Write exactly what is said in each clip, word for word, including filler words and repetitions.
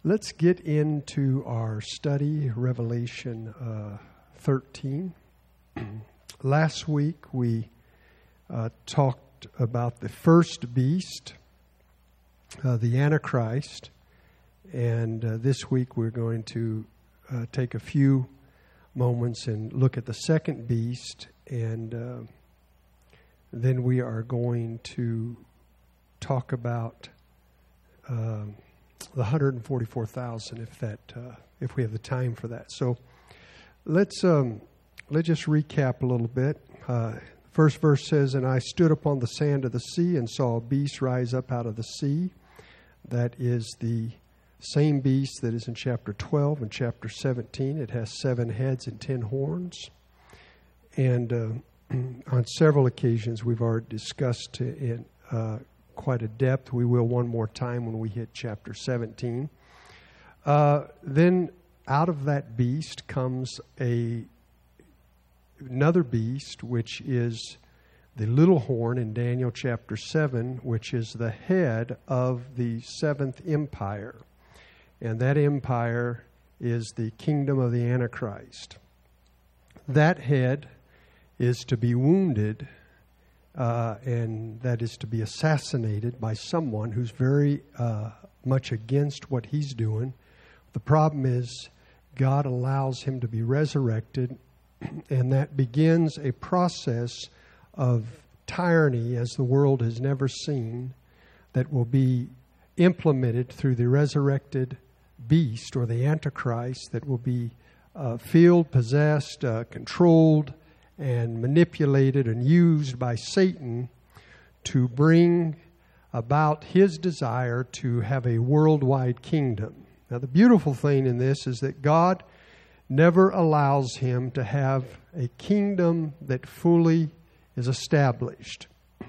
Let's get into our study, Revelation uh, thirteen. Last week we uh, talked about the first beast, uh, the Antichrist, and uh, this week we're going to uh, take a few moments and look at the second beast, and uh, then we are going to talk about uh, the one hundred forty-four thousand, if that, uh, if we have the time for that. So let's um, let's just recap a little bit. Uh, first verse says, "And I stood upon the sand of the sea and saw a beast rise up out of the sea." That is the same beast that is in chapter twelve and chapter seventeen. It has seven heads and ten horns. And uh, on several occasions we've already discussed in uh, quite a depth. We will one more time when we hit chapter seventeen. Uh, then out of that beast comes a another beast, which is the little horn in Daniel chapter seven, which is the head of the seventh empire. And that empire is the kingdom of the Antichrist. That head is to be wounded, uh, and that is to be assassinated by someone who's very uh, much against what he's doing. The problem is God allows him to be resurrected, and that begins a process of tyranny as the world has never seen that will be implemented through the resurrected beast or the Antichrist that will be uh, filled, possessed, uh, controlled, and manipulated and used by Satan to bring about his desire to have a worldwide kingdom. Now, the beautiful thing in this is that God never allows him to have a kingdom that fully is established.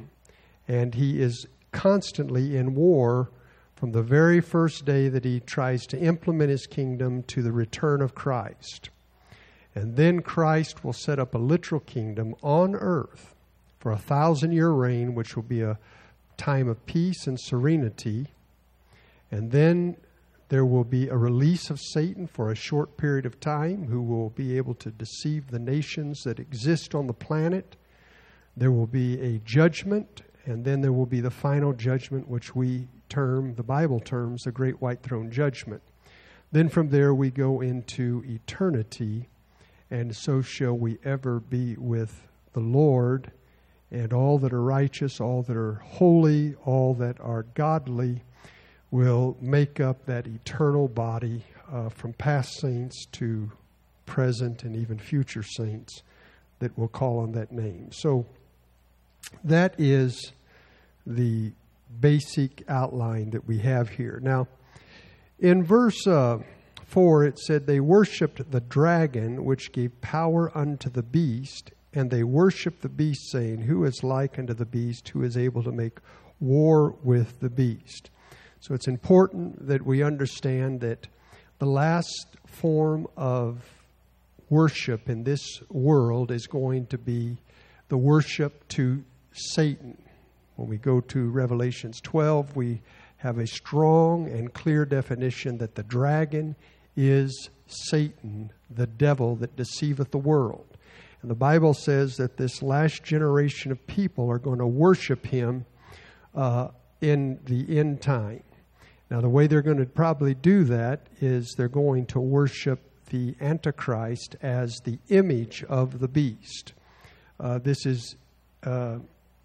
And he is constantly in war from the very first day that he tries to implement his kingdom to the return of Christ. And then Christ will set up a literal kingdom on earth for a thousand-year reign, which will be a time of peace and serenity. And then there will be a release of Satan for a short period of time, who will be able to deceive the nations that exist on the planet. There will be a judgment, and then there will be the final judgment, which we term, the Bible terms, the Great White Throne Judgment. Then from there we go into eternity, and so shall we ever be with the Lord, and all that are righteous, all that are holy, all that are godly will make up that eternal body uh, from past saints to present and even future saints that will call on that name. So that is the basic outline that we have here. Now, in verse uh, four, it said, "They worshipped the dragon, which gave power unto the beast, and they worshipped the beast, saying, Who is like unto the beast, who is able to make war with the beast?" So it's important that we understand that the last form of worship in this world is going to be the worship to Satan. When we go to Revelations twelve, we have a strong and clear definition that the dragon is Satan, the devil that deceiveth the world. And the Bible says that this last generation of people are going to worship him uh, in the end time. Now, the way they're going to probably do that is they're going to worship the Antichrist as the image of the beast. Uh, this is uh,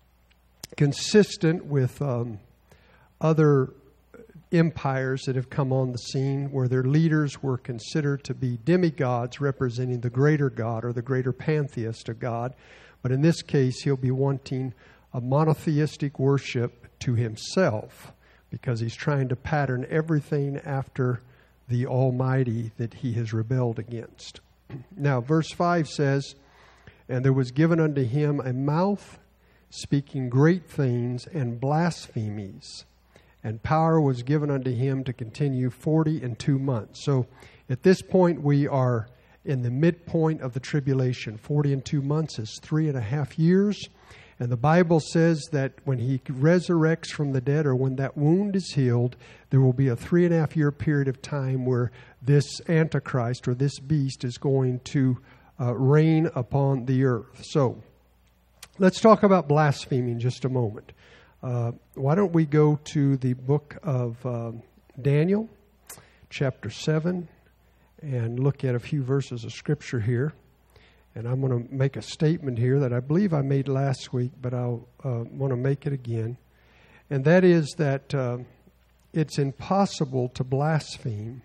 consistent with um, other empires that have come on the scene where their leaders were considered to be demigods representing the greater God or the greater pantheist of God. But in this case, he'll be wanting a monotheistic worship to himself, because he's trying to pattern everything after the Almighty that he has rebelled against. Now, verse five says, "And there was given unto him a mouth speaking great things and blasphemies, and power was given unto him to continue forty and two months." So at this point we are in the midpoint of the tribulation. Forty and two months is three and a half years. And the Bible says that when he resurrects from the dead, or when that wound is healed, there will be a three and a half year period of time where this Antichrist or this beast is going to uh, reign upon the earth. So let's talk about blaspheming just a moment. Uh, why don't we go to the book of uh, Daniel, chapter seven, and look at a few verses of Scripture here. And I'm going to make a statement here that I believe I made last week, but I'll uh, want to make it again. And that is that uh, it's impossible to blaspheme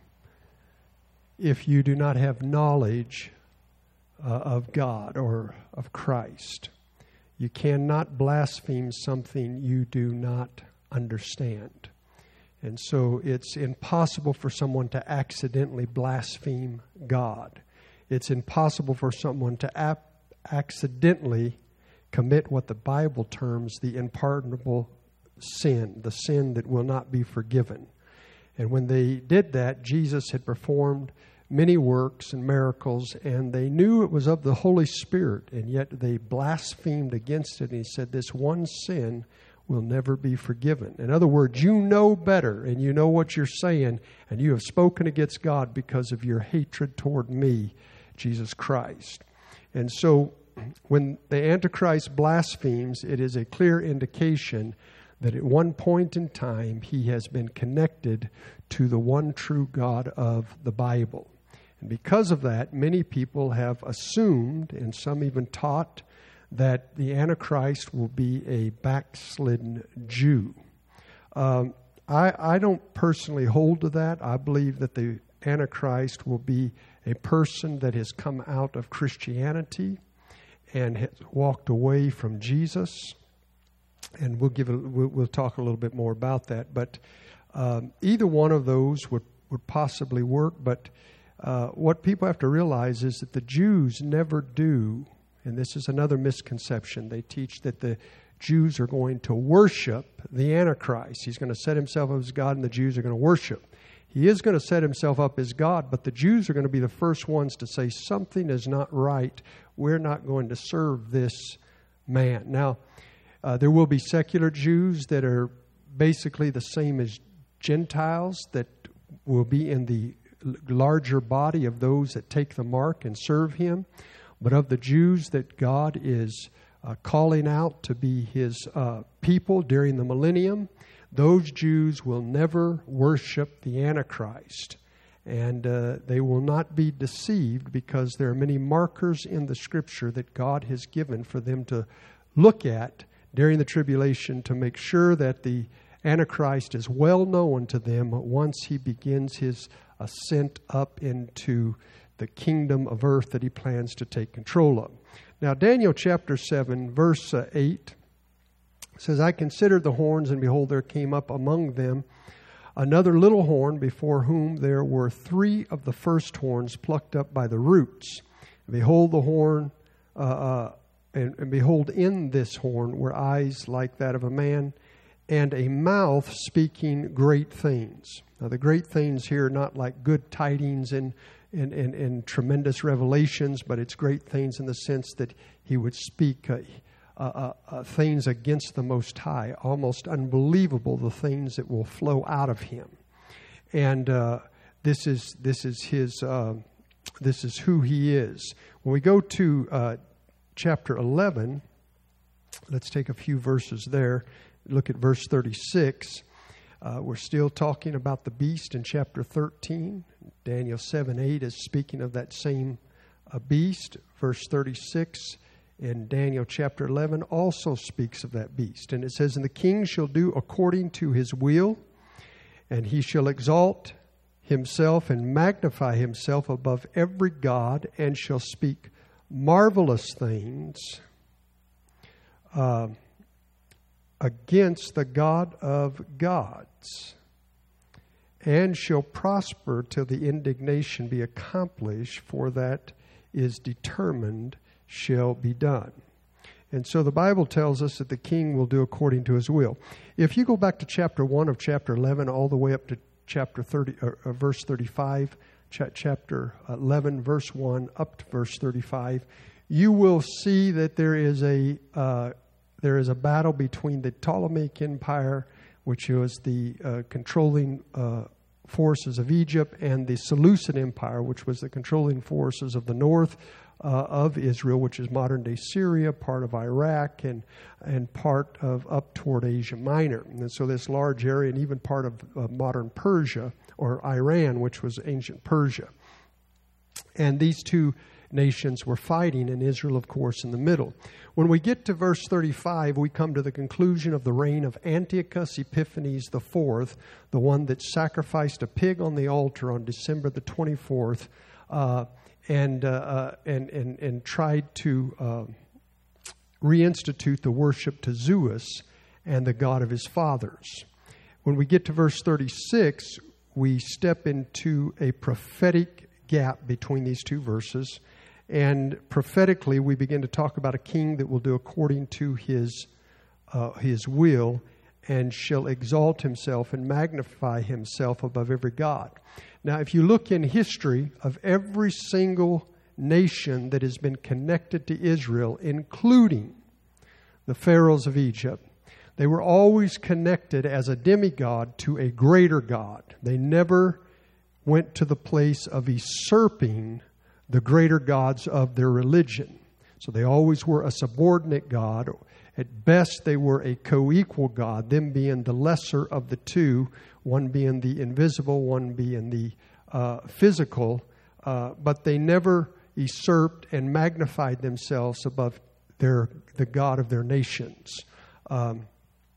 if you do not have knowledge uh, of God or of Christ. You cannot blaspheme something you do not understand. And so it's impossible for someone to accidentally blaspheme God. It's impossible for someone to ap- accidentally commit what the Bible terms the unpardonable sin, the sin that will not be forgiven. And when they did that, Jesus had performed many works and miracles, and they knew it was of the Holy Spirit, and yet they blasphemed against it. And he said, this one sin will never be forgiven. In other words, you know better, and you know what you're saying, and you have spoken against God because of your hatred toward me, Jesus Christ. And so when the Antichrist blasphemes, it is a clear indication that at one point in time he has been connected to the one true God of the Bible. And because of that, many people have assumed, and some even taught, that the Antichrist will be a backslidden Jew. Um, I, I don't personally hold to that. I believe that the Antichrist will be a person that has come out of Christianity and has walked away from Jesus. And we'll give a, we'll, we'll talk a little bit more about that. But um, either one of those would, would possibly work. But uh, what people have to realize is that the Jews never do, and this is another misconception. They teach that the Jews are going to worship the Antichrist. He's going to set himself up as God, and the Jews are going to worship. He is going to set himself up as God, but the Jews are going to be the first ones to say something is not right. We're not going to serve this man. Now, uh, there will be secular Jews that are basically the same as Gentiles that will be in the larger body of those that take the mark and serve him. But of the Jews that God is uh, calling out to be his uh, people during the millennium, those Jews will never worship the Antichrist. And uh, they will not be deceived, because there are many markers in the Scripture that God has given for them to look at during the tribulation to make sure that the Antichrist is well known to them once he begins his ascent up into the kingdom of earth that he plans to take control of. Now, Daniel chapter seven, verse uh, eight says, I considered the horns, and behold, there came up among them another little horn, before whom there were three of the first horns plucked up by the roots. And behold, the horn, uh, uh, and, and behold, in this horn were eyes like that of a man, and a mouth speaking great things. Now, the great things here are not like good tidings and And, and, and tremendous revelations, but it's great things in the sense that he would speak uh, uh, uh, things against the Most High, almost unbelievable, the things that will flow out of him. And uh, this is this is his uh, this is who he is. When we go to uh, chapter eleven, let's take a few verses there. Look at verse thirty-six. Uh, we're still talking about the beast in chapter thirteen. Daniel seven eight is speaking of that same uh, beast. Verse thirty-six in Daniel chapter eleven also speaks of that beast. And it says, and the king shall do according to his will, and he shall exalt himself and magnify himself above every god, and shall speak marvelous things uh, against the God of gods, and shall prosper till the indignation be accomplished, for that is determined shall be done. And so the Bible tells us that the king will do according to his will. If you go back to chapter one of chapter eleven all the way up to chapter thirty, or, or verse thirty-five, ch- chapter eleven, verse one, up to verse thirty-five, you will see that there is a uh, there is a battle between the Ptolemaic Empire, which was the uh, controlling uh, forces of Egypt, and the Seleucid Empire, which was the controlling forces of the north uh, of Israel, which is modern-day Syria, part of Iraq, and and part of up toward Asia Minor. And so this large area, and even part of uh, modern Persia, or Iran, which was ancient Persia. And these two nations were fighting, and Israel, of course, in the middle. When we get to verse thirty-five, we come to the conclusion of the reign of Antiochus Epiphanes the fourth, the one that sacrificed a pig on the altar on December the twenty-fourth, uh, and, uh, uh, and and and tried to uh, reinstitute the worship to Zeus and the god of his fathers. When we get to verse thirty-six, we step into a prophetic gap between these two verses. And prophetically, we begin to talk about a king that will do according to his uh, his will, and shall exalt himself and magnify himself above every god. Now, if you look in history of every single nation that has been connected to Israel, including the pharaohs of Egypt, they were always connected as a demigod to a greater god. They never went to the place of usurping the greater gods of their religion. So they always were a subordinate god. At best, they were a co-equal god, them being the lesser of the two, one being the invisible, one being the uh, physical, uh, but they never usurped and magnified themselves above their the god of their nations. Um,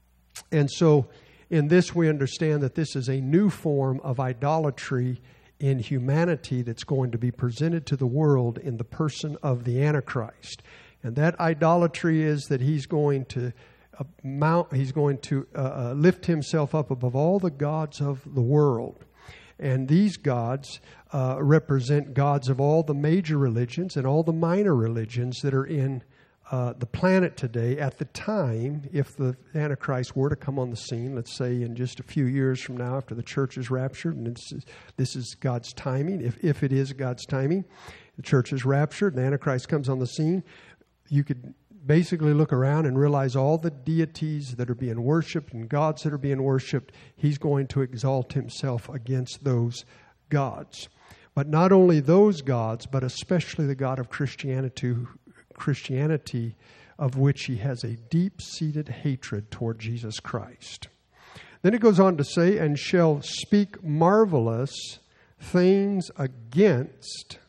and so in this, we understand that this is a new form of idolatry in humanity that's going to be presented to the world in the person of the Antichrist. And that idolatry is that he's going to uh, mount, he's going to uh, uh, lift himself up above all the gods of the world. And these gods uh, represent gods of all the major religions and all the minor religions that are in Uh, the planet today. At the time, if the Antichrist were to come on the scene, let's say in just a few years from now, after the church is raptured, and this is, this is God's timing, if, if it is God's timing, the church is raptured, and the Antichrist comes on the scene, you could basically look around and realize all the deities that are being worshipped and gods that are being worshipped, he's going to exalt himself against those gods. But not only those gods, but especially the God of Christianity, Christianity, of which he has a deep-seated hatred toward Jesus Christ. Then it goes on to say, and shall speak marvelous things against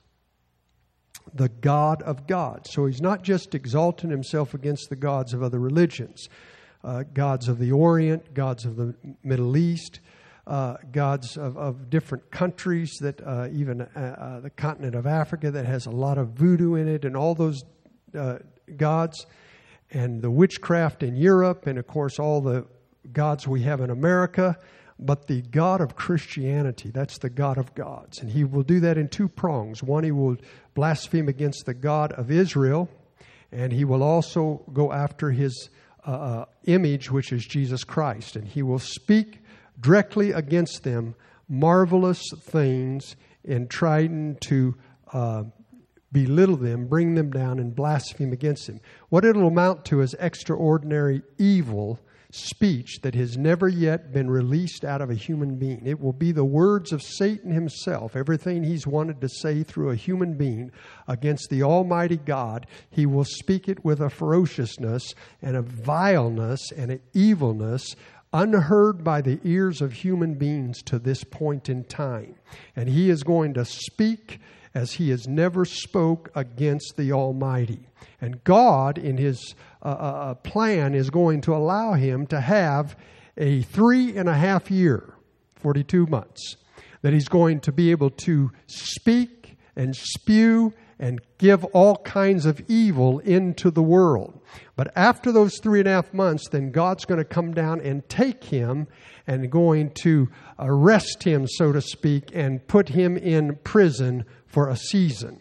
the God of gods. So he's not just exalting himself against the gods of other religions, uh, gods of the Orient, gods of the Middle East, uh, gods of, of different countries, that uh, even uh, uh, the continent of Africa that has a lot of voodoo in it, and all those Uh, gods, and the witchcraft in Europe, and of course all the gods we have in America. But the God of Christianity, that's the God of gods. And he will do that in two prongs. One, he will blaspheme against the God of Israel, and he will also go after his uh, uh, image, which is Jesus Christ. And he will speak directly against them marvelous things in trying to uh, belittle them, bring them down, and blaspheme against him. What it'll amount to is extraordinary evil speech that has never yet been released out of a human being. It will be the words of Satan himself. Everything he's wanted to say through a human being against the Almighty God, he will speak it with a ferociousness and a vileness and an evilness unheard by the ears of human beings to this point in time. And he is going to speak as he has never spoke against the Almighty. And God, in his uh, uh, plan, is going to allow him to have a three and a half year, forty-two months, that he's going to be able to speak and spew and give all kinds of evil into the world. But after those three and a half months, then God's going to come down and take him and going to arrest him, so to speak, and put him in prison for a season.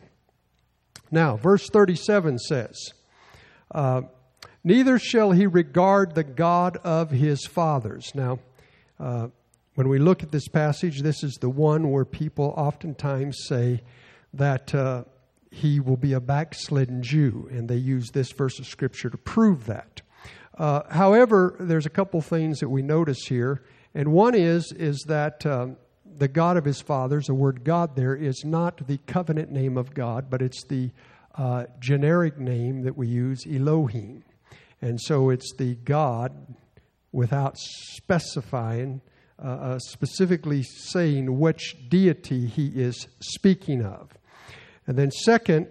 Now, verse thirty-seven says, uh, neither shall he regard the God of his fathers. Now, uh, when we look at this passage, this is the one where people oftentimes say that uh, he will be a backslidden Jew, and they use this verse of Scripture to prove that. Uh, however, there's a couple things that we notice here. And one is, is that um, the God of his fathers, the word God there, is not the covenant name of God, but it's the uh, generic name that we use, Elohim. And so it's the God without specifying, uh, uh, specifically saying which deity he is speaking of. And then second,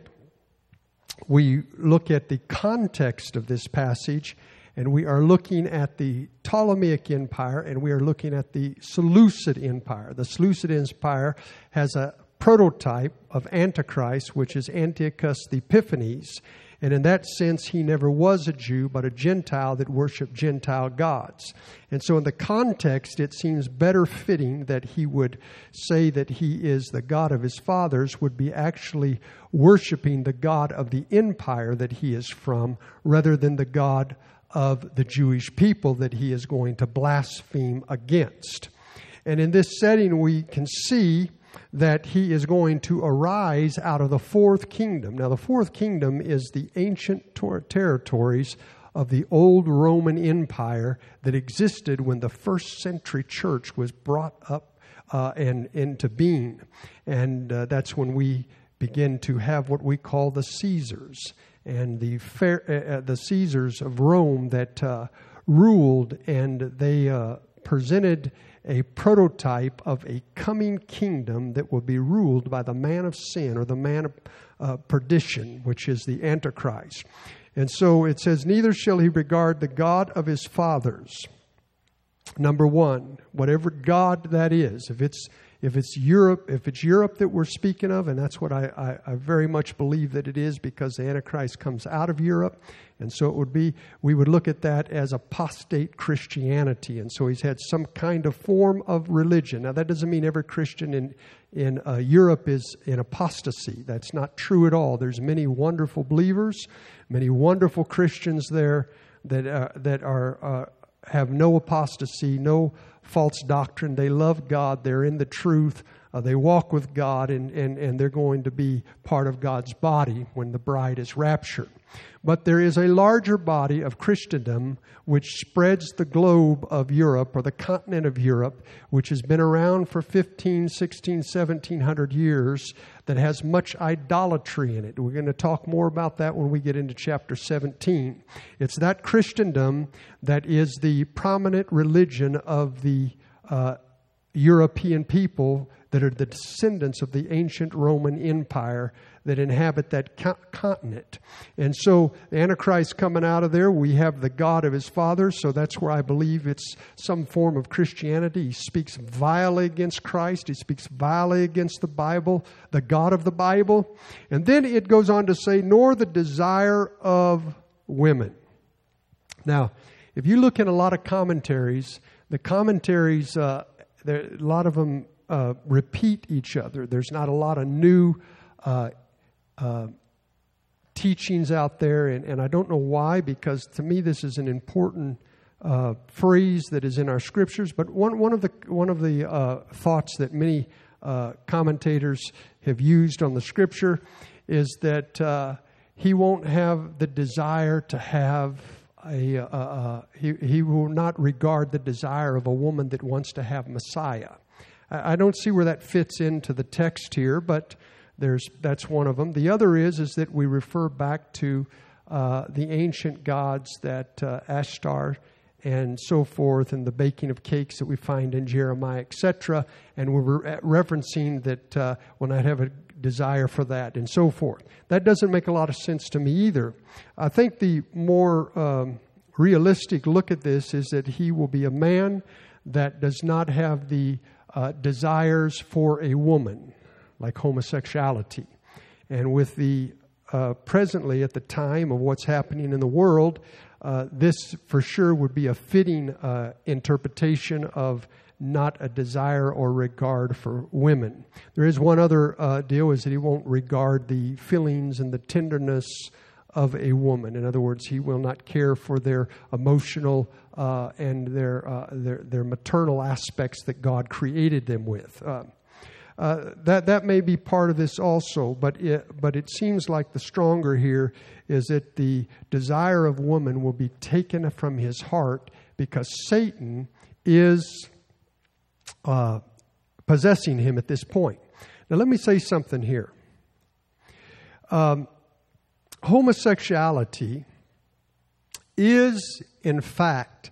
we look at the context of this passage, and we are looking at the Ptolemaic Empire, and we are looking at the Seleucid Empire. The Seleucid Empire has a prototype of Antichrist, which is Antiochus Epiphanes. And in that sense, he never was a Jew, but a Gentile that worshiped Gentile gods. And so in the context, it seems better fitting that he would say that he is the God of his fathers, would be actually worshiping the God of the empire that he is from, rather than the God of the Jewish people that he is going to blaspheme against. And in this setting, we can see that he is going to arise out of the fourth kingdom. Now, the fourth kingdom is the ancient ter- territories of the old Roman Empire that existed when the first century church was brought up uh, and into being. And uh, that's when we begin to have what we call the Caesars. And the fair, uh, the Caesars of Rome that uh, ruled, and they uh, presented a prototype of a coming kingdom that will be ruled by the man of sin, or the man of uh, perdition, which is the Antichrist. And so it says, neither shall he regard the God of his fathers. Number one, whatever God that is, if it's if it's Europe, if it's Europe that we're speaking of, and that's what I, I, I very much believe that it is, because the Antichrist comes out of Europe, and so it would be, we would look at that as apostate Christianity, and so he's had some kind of form of religion. Now that doesn't mean every Christian in in uh, Europe is in apostasy. That's not true at all. There's many wonderful believers, many wonderful Christians there that uh, that are uh, have no apostasy, no false doctrine. They love God. They're in the truth. Uh, they walk with God, and, and, and they're going to be part of God's body when the bride is raptured. But there is a larger body of Christendom which spreads the globe of Europe, or the continent of Europe, which has been around for fifteen, sixteen, seventeen hundred years, that has much idolatry in it. We're going to talk more about that when we get into chapter seventeen. It's that Christendom that is the prominent religion of the uh, European people that are the descendants of the ancient Roman Empire that inhabit that co- continent. And so the Antichrist coming out of there, we have the God of his fathers, so that's where I believe it's some form of Christianity. He speaks vilely against Christ. He speaks vilely against the Bible, the God of the Bible. And then it goes on to say, nor the desire of women. Now, if you look at a lot of commentaries, the commentaries, uh, there, a lot of them uh, repeat each other. There's not a lot of new uh, uh, teachings out there, and, and I don't know why, because to me this is an important uh, phrase that is in our scriptures. But one one of the one of the uh, thoughts that many uh, commentators have used on the scripture is that uh, he won't have the desire to have a, uh, uh, he, he will not regard the desire of a woman that wants to have Messiah. I, I don't see where that fits into the text here, but there's that's one of them. The other is, is that we refer back to uh, the ancient gods, that uh, Ashtar and so forth, and the baking of cakes that we find in Jeremiah, et cetera. And we're re- referencing that uh, when I have a desire for that and so forth. That doesn't make a lot of sense to me either. I think the more um, realistic look at this is that he will be a man that does not have the uh, desires for a woman, like homosexuality. And with the uh, presently at the time of what's happening in the world, uh, this for sure would be a fitting uh, interpretation of not a desire or regard for women. There is one other uh, deal, is that he won't regard the feelings and the tenderness of a woman. In other words, he will not care for their emotional uh, and their, uh, their their maternal aspects that God created them with. Uh, Uh, that that may be part of this also, but it, but it seems like the stronger here is that the desire of woman will be taken from his heart because Satan is uh, possessing him at this point. Now let me say something here. Um, homosexuality is, in fact,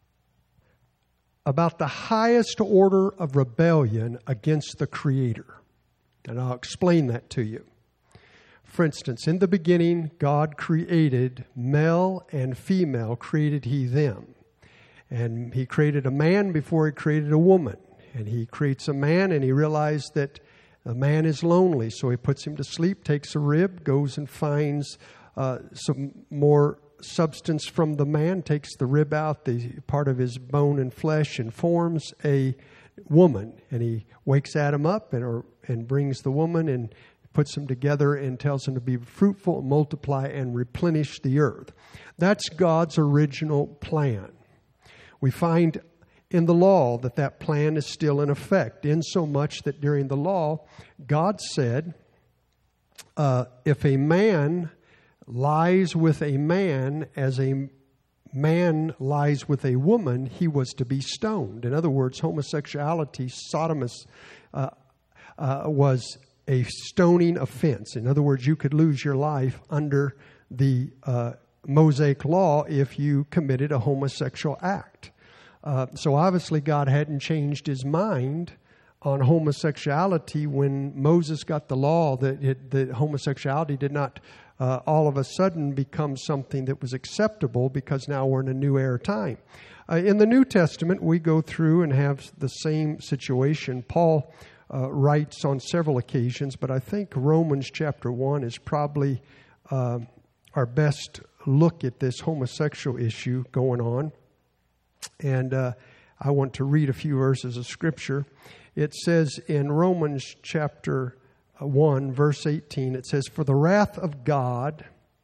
about the highest order of rebellion against the Creator. And I'll explain that to you. For instance, in the beginning, God created male and female, created He them. And He created a man before He created a woman. And He creates a man and He realized that a man is lonely. So He puts him to sleep, takes a rib, goes and finds uh, some more substance from the man, takes the rib out, the part of his bone and flesh, and forms a woman. And he wakes Adam up and or, and brings the woman and puts them together and tells them to be fruitful, multiply, and replenish the earth. That's God's original plan. We find in the law that that plan is still in effect, in so much that during the law, God said, uh, if a man lies with a man as a man lies with a woman, he was to be stoned. In other words, homosexuality, sodomus, uh, uh, was a stoning offense. In other words, you could lose your life under the uh, Mosaic law if you committed a homosexual act. Uh, so obviously God hadn't changed His mind on homosexuality when Moses got the law that, it, that homosexuality did not Uh, all of a sudden becomes something that was acceptable because now we're in a new era time. Uh, in the New Testament, we go through and have the same situation. Paul uh, writes on several occasions, but I think Romans chapter one is probably uh, our best look at this homosexual issue going on. And uh, I want to read a few verses of Scripture. It says in Romans chapter one, verse eighteen, it says, "For the wrath of God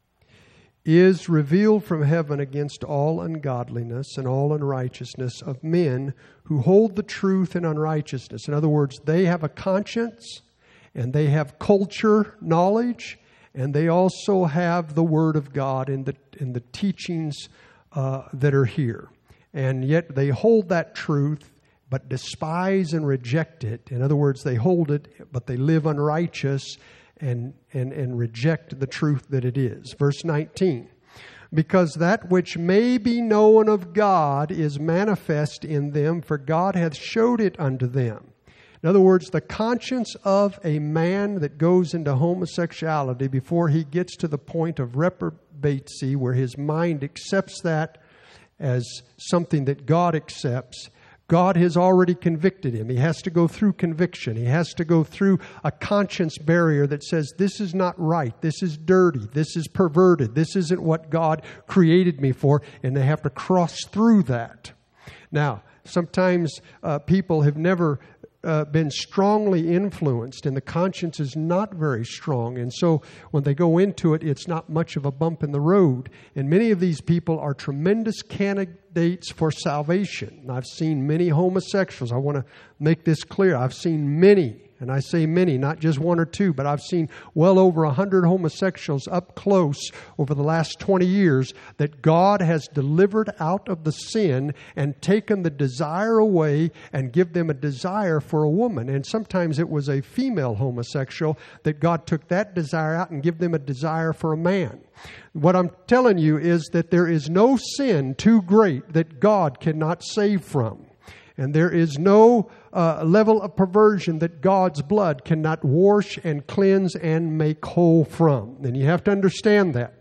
is revealed from heaven against all ungodliness and all unrighteousness of men who hold the truth in unrighteousness." In other words, they have a conscience and they have culture knowledge and they also have the Word of God in the in the teachings uh, that are here. And yet they hold that truth but despise and reject it. In other words, they hold it, but they live unrighteous and, and, and reject the truth that it is. Verse nineteen, "Because that which may be known of God is manifest in them, for God hath showed it unto them." In other words, the conscience of a man that goes into homosexuality before he gets to the point of reprobacy, where his mind accepts that as something that God accepts, God has already convicted him. He has to go through conviction. He has to go through a conscience barrier that says, this is not right. This is dirty. This is perverted. This isn't what God created me for. And they have to cross through that. Now, sometimes uh, people have never uh, been strongly influenced and the conscience is not very strong. And so when they go into it, it's not much of a bump in the road. And many of these people are tremendous candidates for salvation. And I've seen many homosexuals. I want to make this clear. I've seen many, and I say many, not just one or two, but I've seen well over a hundred homosexuals up close over the last twenty years that God has delivered out of the sin and taken the desire away and give them a desire for a woman. And sometimes it was a female homosexual that God took that desire out and give them a desire for a man. What I'm telling you is that there is no sin too great that God cannot save from. And there is no uh, level of perversion that God's blood cannot wash and cleanse and make whole from. And you have to understand that.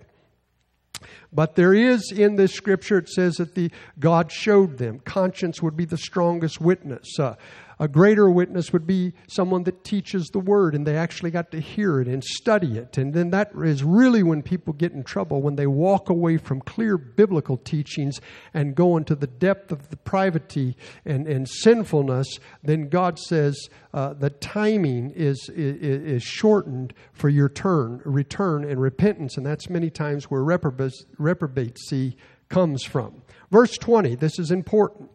But there is in this scripture, it says that the God showed them. Conscience would be the strongest witness. Uh, a greater witness would be someone that teaches the Word and they actually got to hear it and study it. And then that is really when people get in trouble, when they walk away from clear biblical teachings and go into the depth of the privity and, and sinfulness. Then God says uh, the timing is, is, is shortened for your turn, return and repentance. And that's many times where reprobacy comes from. Verse twenty, this is important.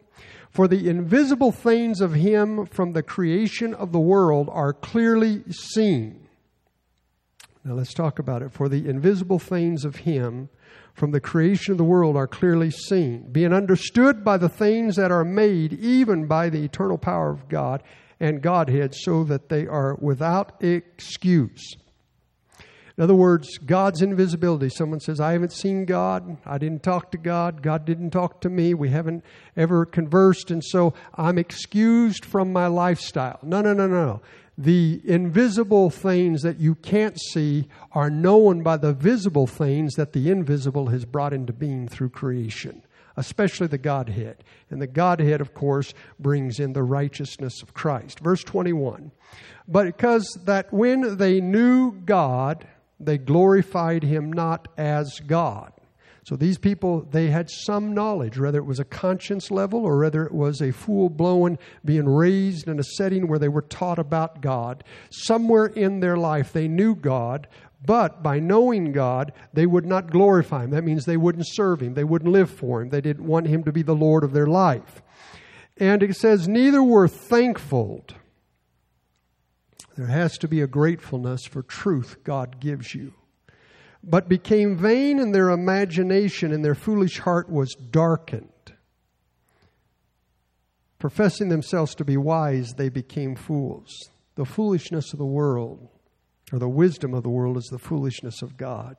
For the invisible things of Him from the creation of the world are clearly seen. Now let's talk about it. For the invisible things of Him from the creation of the world are clearly seen, being understood by the things that are made, even by the eternal power of God and Godhead, so that they are without excuse. In other words, God's invisibility. Someone says, I haven't seen God. I didn't talk to God. God didn't talk to me. We haven't ever conversed, and so I'm excused from my lifestyle. No, no, no, no. The invisible things that you can't see are known by the visible things that the invisible has brought into being through creation, especially the Godhead. And the Godhead, of course, brings in the righteousness of Christ. Verse twenty-one, but because that when they knew God, they glorified Him not as God. So these people, they had some knowledge, whether it was a conscience level or whether it was a full-blown being raised in a setting where they were taught about God. Somewhere in their life they knew God, but by knowing God, they would not glorify Him. That means they wouldn't serve Him. They wouldn't live for Him. They didn't want Him to be the Lord of their life. And it says, neither were thankful. There has to be a gratefulness for truth God gives you. But became vain in their imagination, and their foolish heart was darkened. Professing themselves to be wise, they became fools. The foolishness of the world, or the wisdom of the world, is the foolishness of God.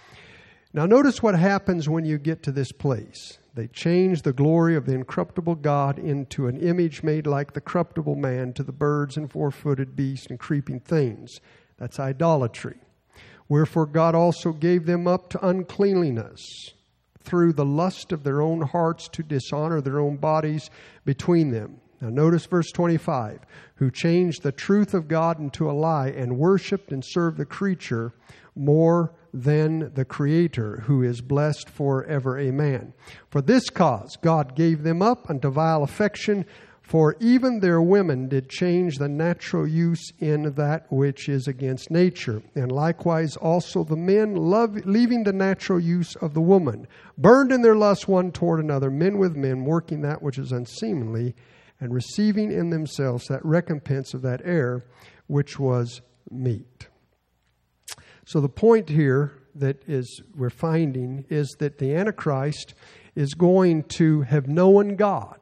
Now notice what happens when you get to this place. They change the glory of the incorruptible God into an image made like the corruptible man, to the birds and four-footed beasts and creeping things. That's idolatry. Wherefore God also gave them up to uncleanliness through the lust of their own hearts, to dishonor their own bodies between them. Now notice verse twenty-five. Who changed the truth of God into a lie, and worshipped and served the creature more than the Creator, who is blessed forever. Amen. For this cause God gave them up unto vile affection, for even their women did change the natural use in that which is against nature. And likewise also the men, love, leaving the natural use of the woman, burned in their lust one toward another, men with men, working that which is unseemly, and receiving in themselves that recompense of that error which was meet. So the point here that is we're finding is that the Antichrist is going to have known God.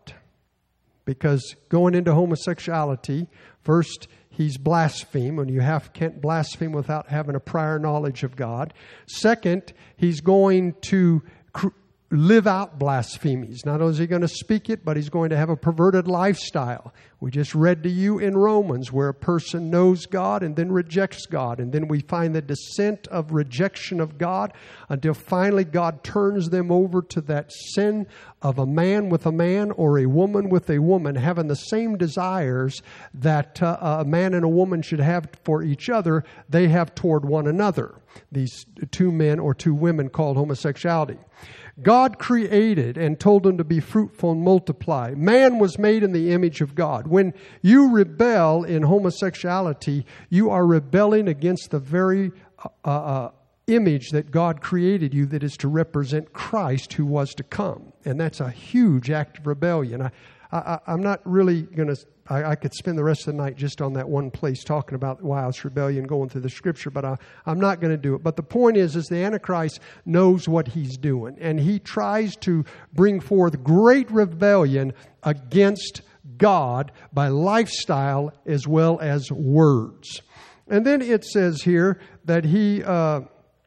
Because going into homosexuality, first, he's blasphemed, and you have, can't blaspheme without having a prior knowledge of God. Second, he's going to cr- live out blasphemies. Not only is he going to speak it, but he's going to have a perverted lifestyle. We just read to you in Romans where a person knows God and then rejects God. And then we find the descent of rejection of God until finally God turns them over to that sin of a man with a man or a woman with a woman having the same desires that uh, a man and a woman should have for each other, they have toward one another. These two men or two women called homosexuality. God created and told them to be fruitful and multiply. Man was made in the image of God. When you rebel in homosexuality, you are rebelling against the very uh, uh, image that God created you, that is to represent Christ who was to come. And that's a huge act of rebellion. I, I, I'm not really going to... I, I could spend the rest of the night just on that one place talking about Wild's rebellion, going through the Scripture, but I, I'm not going to do it. But the point is, is the Antichrist knows what he's doing, and he tries to bring forth great rebellion against God by lifestyle as well as words. And then it says here that he, uh,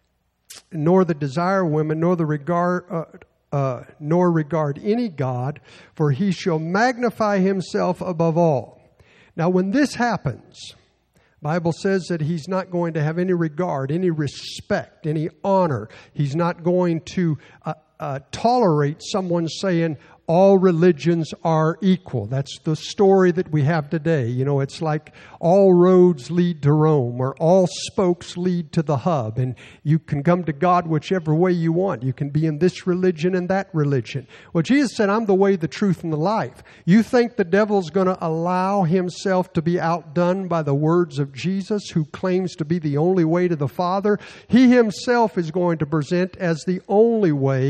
nor the desire of women, nor the regard... Uh, Uh, nor regard any God, for he shall magnify himself above all. Now, when this happens, the Bible says that he's not going to have any regard, any respect, any honor. He's not going to uh, uh, tolerate someone saying, all religions are equal. That's the story that we have today. You know, it's like all roads lead to Rome, or all spokes lead to the hub. And you can come to God whichever way you want. You can be in this religion and that religion. Well, Jesus said, I'm the way, the truth, and the life. You think the devil's going to allow himself to be outdone by the words of Jesus, who claims to be the only way to the Father? He himself is going to present as the only way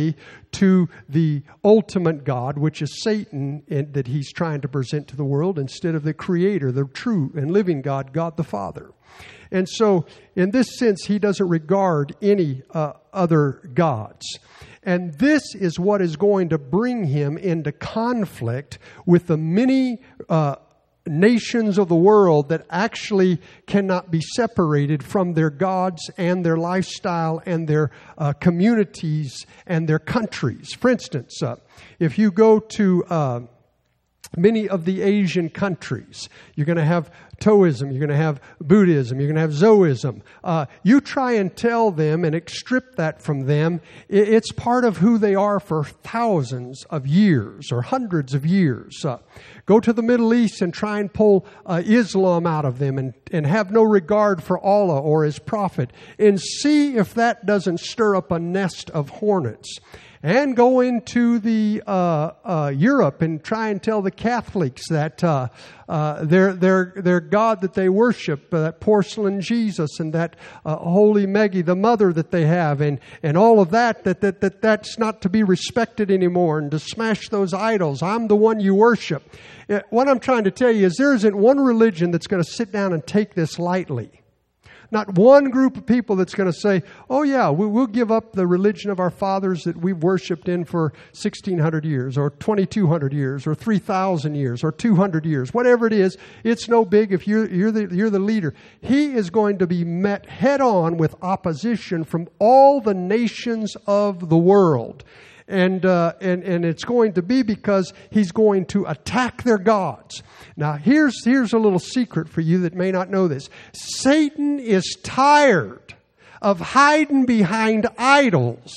to the ultimate God, which is Satan, in, that he's trying to present to the world, instead of the Creator, the true and living God, God the Father. And so, in this sense, he doesn't regard any uh, other gods. And this is what is going to bring him into conflict with the many uh, nations of the world that actually cannot be separated from their gods and their lifestyle and their uh, communities and their countries. For instance, uh, if you go to uh, many of the Asian countries, you're going to have Taoism, you're going to have Buddhism, you're going to have Zoism. Uh, you try and tell them and strip that from them. It's part of who they are for thousands of years or hundreds of years. Uh, go to the Middle East and try and pull uh, Islam out of them and, and have no regard for Allah or His Prophet, and see if that doesn't stir up a nest of hornets. And go into the uh, uh, Europe and try and tell the Catholics that uh, uh, their their their God that they worship, uh, that porcelain Jesus and that uh, Holy Maggie, the mother that they have, and and all of that that that that that's not to be respected anymore, and to smash those idols. I'm the one you worship. What I'm trying to tell you is there isn't one religion that's going to sit down and take this lightly. Not one group of people that's going to say, oh yeah, we, we'll give up the religion of our fathers that we've worshipped in for sixteen hundred years or twenty-two hundred years or three thousand years or two hundred years. Whatever it is, it's no big if you're, you're, the, you're the leader. He is going to be met head on with opposition from all the nations of the world. And, uh, and, and it's going to be because he's going to attack their gods. Now, here's, here's a little secret for you that may not know this. Satan is tired of hiding behind idols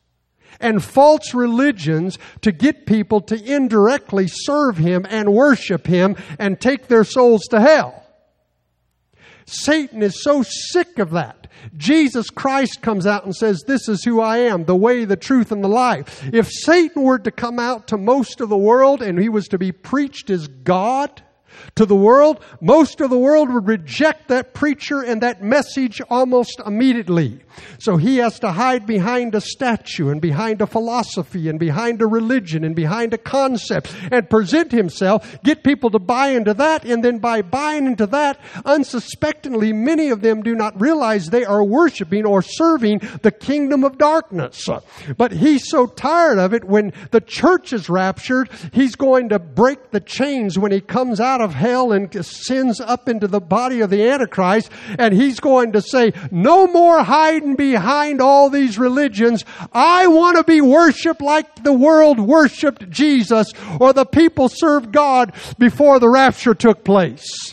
and false religions to get people to indirectly serve him and worship him and take their souls to hell. Satan is so sick of that. Jesus Christ comes out and says, this is who I am, the way, the truth, and the life. If Satan were to come out to most of the world and he was to be preached as God to the world, most of the world would reject that preacher and that message almost immediately. So he has to hide behind a statue and behind a philosophy and behind a religion and behind a concept and present himself, get people to buy into that, and then by buying into that, unsuspectingly, many of them do not realize they are worshiping or serving the kingdom of darkness. But he's so tired of it, when the church is raptured, he's going to break the chains when he comes out of hell and sends up into the body of the Antichrist, and he's going to say, no more hiding behind all these religions. I want to be worshiped like the world worshiped Jesus, or the people served God before the rapture took place.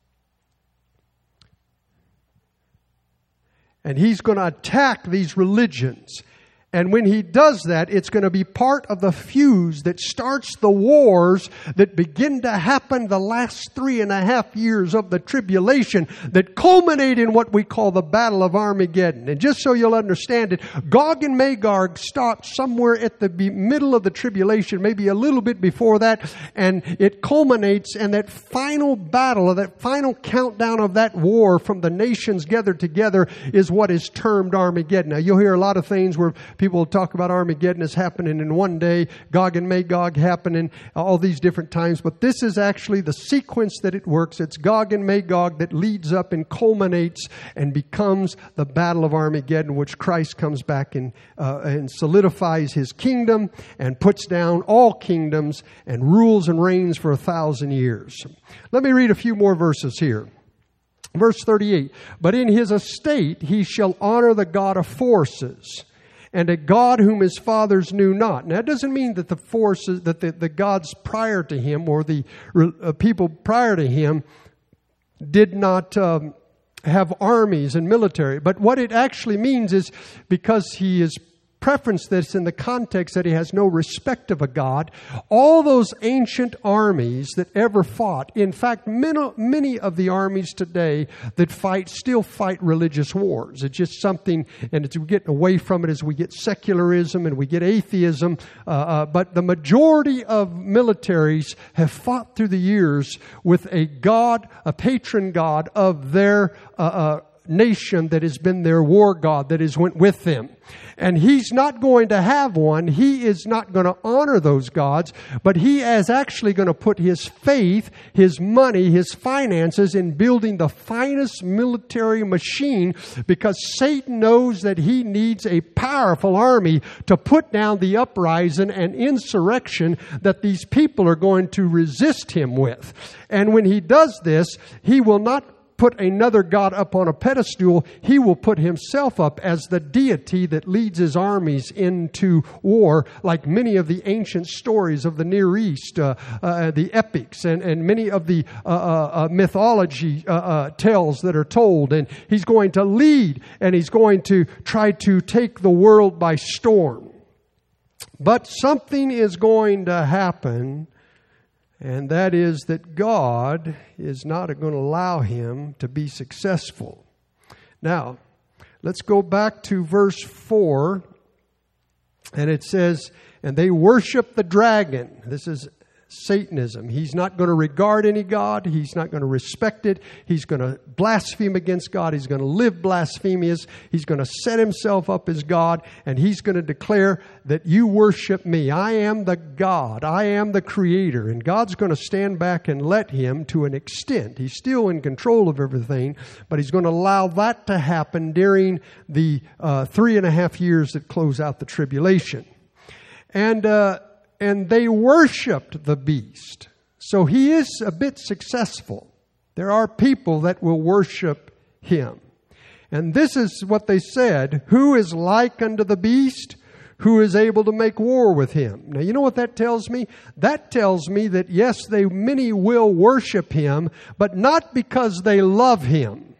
And he's going to attack these religions. And when he does that, it's going to be part of the fuse that starts the wars that begin to happen the last three and a half years of the tribulation that culminate in what we call the Battle of Armageddon. And just so you'll understand it, Gog and Magog starts somewhere at the middle of the tribulation, maybe a little bit before that, and it culminates, and that final battle, or that final countdown of that war from the nations gathered together is what is termed Armageddon. Now, you'll hear a lot of things where people talk about Armageddon as happening in one day, Gog and Magog happening all these different times. But this is actually the sequence that it works. It's Gog and Magog that leads up and culminates and becomes the Battle of Armageddon, which Christ comes back and, uh, and solidifies his kingdom and puts down all kingdoms and rules and reigns for a thousand years. Let me read a few more verses here. Verse thirty-eight, but in his estate he shall honor the God of forces, and a God whom his fathers knew not. Now, that doesn't mean that the forces, that the, the gods prior to him, or the uh, people prior to him, did not um, have armies and military. But what it actually means is, because he is preference this in the context that he has no respect of a God, all those ancient armies that ever fought, in fact, many, many of the armies today that fight still fight religious wars. It's just something, and it's, we get away from it as we get secularism and we get atheism, uh, uh, but the majority of militaries have fought through the years with a God, a patron God of their uh, uh, nation that has been their war god, that has went with them. And he's not going to have one. He is not going to honor those gods, but he is actually going to put his faith, his money, his finances in building the finest military machine, because Satan knows that he needs a powerful army to put down the uprising and insurrection that these people are going to resist him with. And when he does this, he will not put another god up on a pedestal. He will put himself up as the deity that leads his armies into war, like many of the ancient stories of the Near East, uh, uh, the epics, and, and many of the uh, uh, mythology uh, uh, tales that are told. And he's going to lead, and he's going to try to take the world by storm. But something is going to happen, and that is that God is not going to allow him to be successful. Now, let's go back to verse four. And it says, and they worship the dragon. This is Satanism. He's not going to regard any God. He's not going to respect it. He's going to blaspheme against God. He's going to live blasphemous. He's going to set himself up as God. And he's going to declare that you worship me. I am the God. I am the creator. And God's going to stand back and let him to an extent. He's still in control of everything, but he's going to allow that to happen during the uh, three and a half years that close out the tribulation. And, uh, And they worshiped the beast. So he is a bit successful. There are people that will worship him. And this is what they said. Who is like unto the beast? Who is able to make war with him? Now, you know what that tells me? That tells me that, yes, they many will worship him, but not because they love him.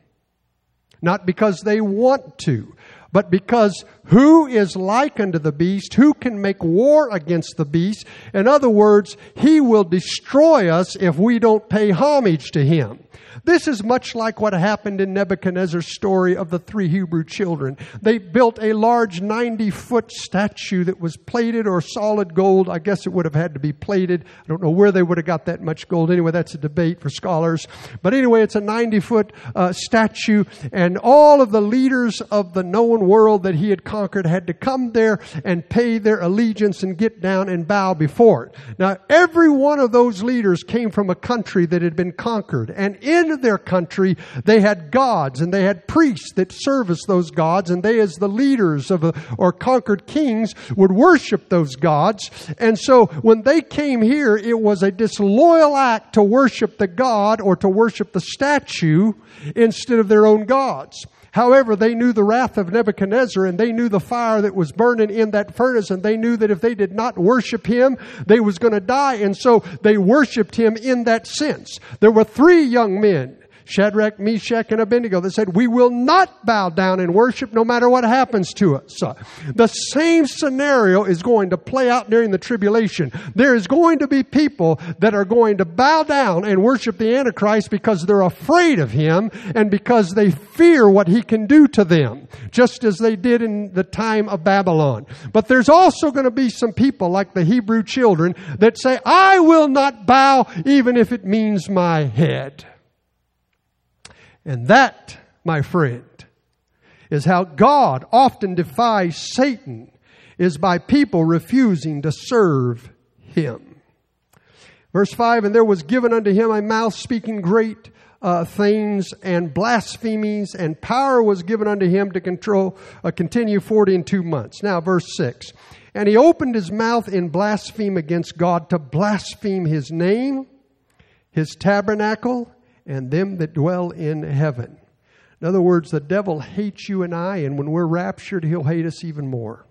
Not because they want to. But because who is like unto the beast? Who can make war against the beast? In other words, he will destroy us if we don't pay homage to him. This is much like what happened in Nebuchadnezzar's story of the three Hebrew children. They built a large ninety-foot statue that was plated or solid gold. I guess it would have had to be plated. I don't know where they would have got that much gold. Anyway, that's a debate for scholars. But anyway, it's a ninety-foot uh, statue, and all of the leaders of the known world that he had conquered had to come there and pay their allegiance and get down and bow before it. Now, every one of those leaders came from a country that had been conquered, and in their country, they had gods and they had priests that serviced those gods, and they, as the leaders of a, or conquered kings, would worship those gods. And so when they came here, it was a disloyal act to worship the god or to worship the statue instead of their own gods. However, they knew the wrath of Nebuchadnezzar, and they knew the fire that was burning in that furnace, and they knew that if they did not worship him, they was going to die. And so they worshiped him in that sense. There were three young men, Shadrach, Meshach, and Abednego, that said, we will not bow down and worship no matter what happens to us. So, the same scenario is going to play out during the tribulation. There is going to be people that are going to bow down and worship the Antichrist because they're afraid of him and because they fear what he can do to them, just as they did in the time of Babylon. But there's also going to be some people like the Hebrew children that say, I will not bow even if it means my head. And that, my friend, is how God often defies Satan, is by people refusing to serve him. Verse five, and there was given unto him a mouth speaking great uh, things and blasphemies, and power was given unto him to control, uh, continue forty and two months. Now, verse six, and he opened his mouth in blaspheme against God, to blaspheme his name, his tabernacle, and them that dwell in heaven. In other words, the devil hates you and I, and when we're raptured, he'll hate us even more.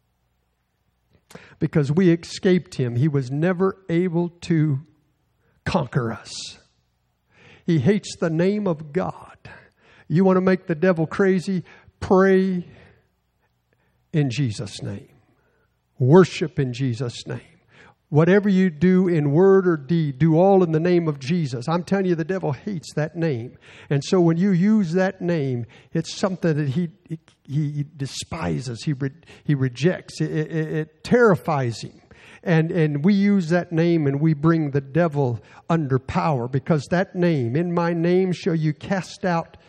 Because we escaped him. He was never able to conquer us. He hates the name of God. You want to make the devil crazy? Pray in Jesus' name. Worship in Jesus' name. Whatever you do in word or deed, do all in the name of Jesus. I'm telling you, the devil hates that name. And so when you use that name, it's something that he he, he despises, he re, he rejects. It, it, it terrifies him. And, and we use that name and we bring the devil under power, because that name, in my name shall you cast out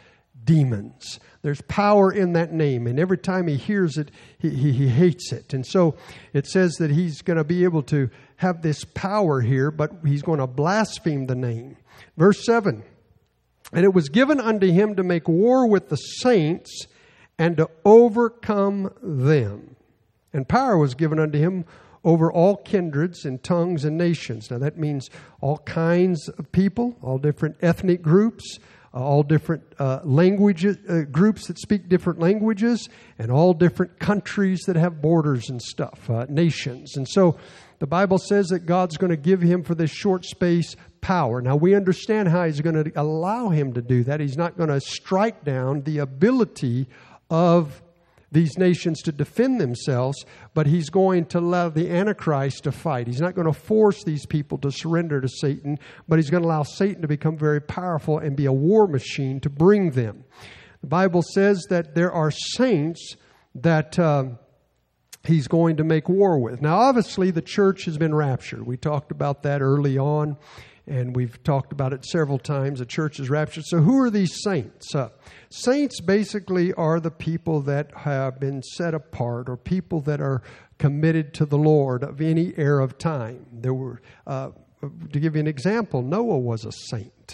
demons. There's power in that name, and every time he hears it, he, he, he hates it. And so it says that he's going to be able to have this power here, but he's going to blaspheme the name. Verse seven, and it was given unto him to make war with the saints and to overcome them. And power was given unto him over all kindreds and tongues and nations. Now that means all kinds of people, all different ethnic groups, all different uh, languages, uh, groups that speak different languages, and all different countries that have borders and stuff, uh, nations. And so the Bible says that God's going to give him for this short space power. Now we understand how he's going to allow him to do that. He's not going to strike down the ability of these nations to defend themselves, but he's going to allow the Antichrist to fight. He's not going to force these people to surrender to Satan, but he's going to allow Satan to become very powerful and be a war machine to bring them. The Bible says that there are saints that uh, he's going to make war with. Now, obviously, the church has been raptured. We talked about that early on, and we've talked about it several times. The church is raptured. So who are these saints? Uh, saints basically are the people that have been set apart, or people that are committed to the Lord of any era of time. There were, uh, to give you an example, Noah was a saint.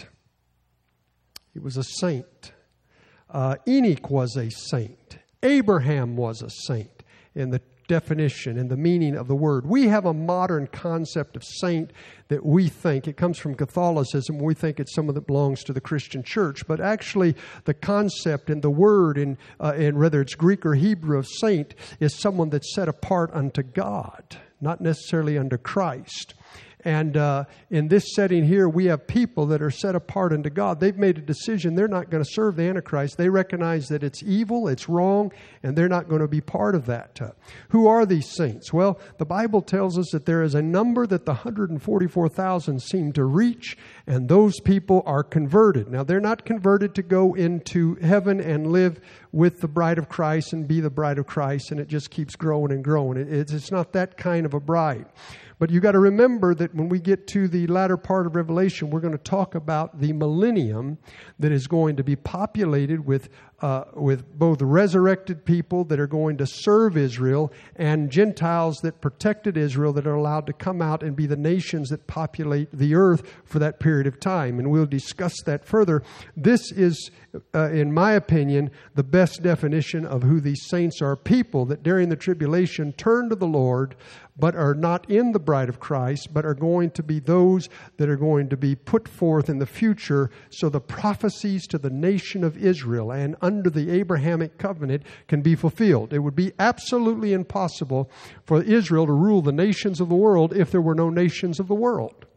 He was a saint. Uh, Enoch was a saint. Abraham was a saint in the definition and the meaning of the word. We have a modern concept of saint that we think, it comes from Catholicism, we think it's someone that belongs to the Christian church, but actually the concept and the word in, uh, in whether it's Greek or Hebrew of saint is someone that's set apart unto God, not necessarily unto Christ. And uh, in this setting here, we have people that are set apart unto God. They've made a decision. They're not going to serve the Antichrist. They recognize that it's evil, it's wrong, and they're not going to be part of that. Uh, who are these saints? Well, the Bible tells us that there is a number that the one hundred forty-four thousand seem to reach, and those people are converted. Now, they're not converted to go into heaven and live with the bride of Christ and be the bride of Christ, and it just keeps growing and growing. It, it's, it's not that kind of a bride. But you got to remember that when we get to the latter part of Revelation, we're going to talk about the millennium that is going to be populated with uh, with both resurrected people that are going to serve Israel and Gentiles that protected Israel that are allowed to come out and be the nations that populate the earth for that period of time. And we'll discuss that further. This is, uh, in my opinion, the best definition of who these saints are. People that during the tribulation turn to the Lord, but are not in the bride of Christ, but are going to be those that are going to be put forth in the future. So the prophecies to the nation of Israel and under the Abrahamic covenant can be fulfilled. It would be absolutely impossible for Israel to rule the nations of the world if there were no nations of the world.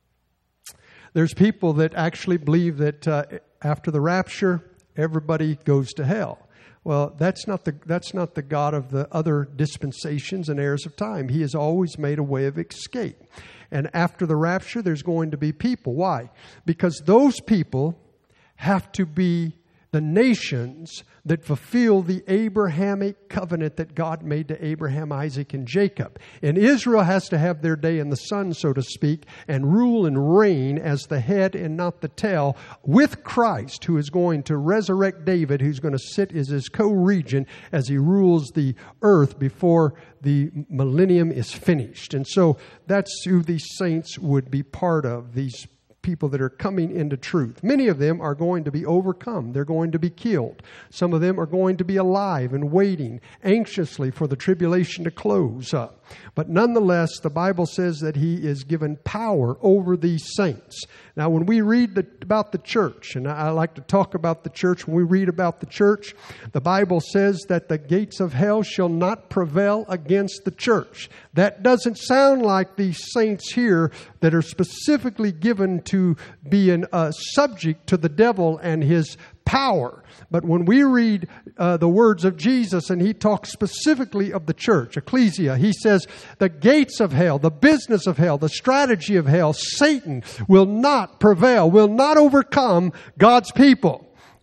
There's people that actually believe that uh, after the rapture, everybody goes to hell. Well, that's not the that's not the God of the other dispensations and eras of time. He has always made a way of escape. And after the rapture, there's going to be people. Why? Because those people have to be the nations that fulfill the Abrahamic covenant that God made to Abraham, Isaac, and Jacob. And Israel has to have their day in the sun, so to speak, and rule and reign as the head and not the tail with Christ, who is going to resurrect David, who's going to sit as his co-regent as he rules the earth before the millennium is finished. And so that's who these saints would be part of, these people that are coming into truth. Many of them are going to be overcome. They're going to be killed. Some of them are going to be alive and waiting anxiously for the tribulation to close up. But nonetheless, the Bible says that he is given power over these saints. Now, when we read the, about the church, and I, I like to talk about the church, when we read about the church, the Bible says that the gates of hell shall not prevail against the church. That doesn't sound like these saints here that are specifically given to being uh, subject to the devil and his power. But when we read uh, the words of Jesus, and he talks specifically of the church, ecclesia, he says the gates of hell, the business of hell, the strategy of hell, Satan will not prevail, will not overcome God's people.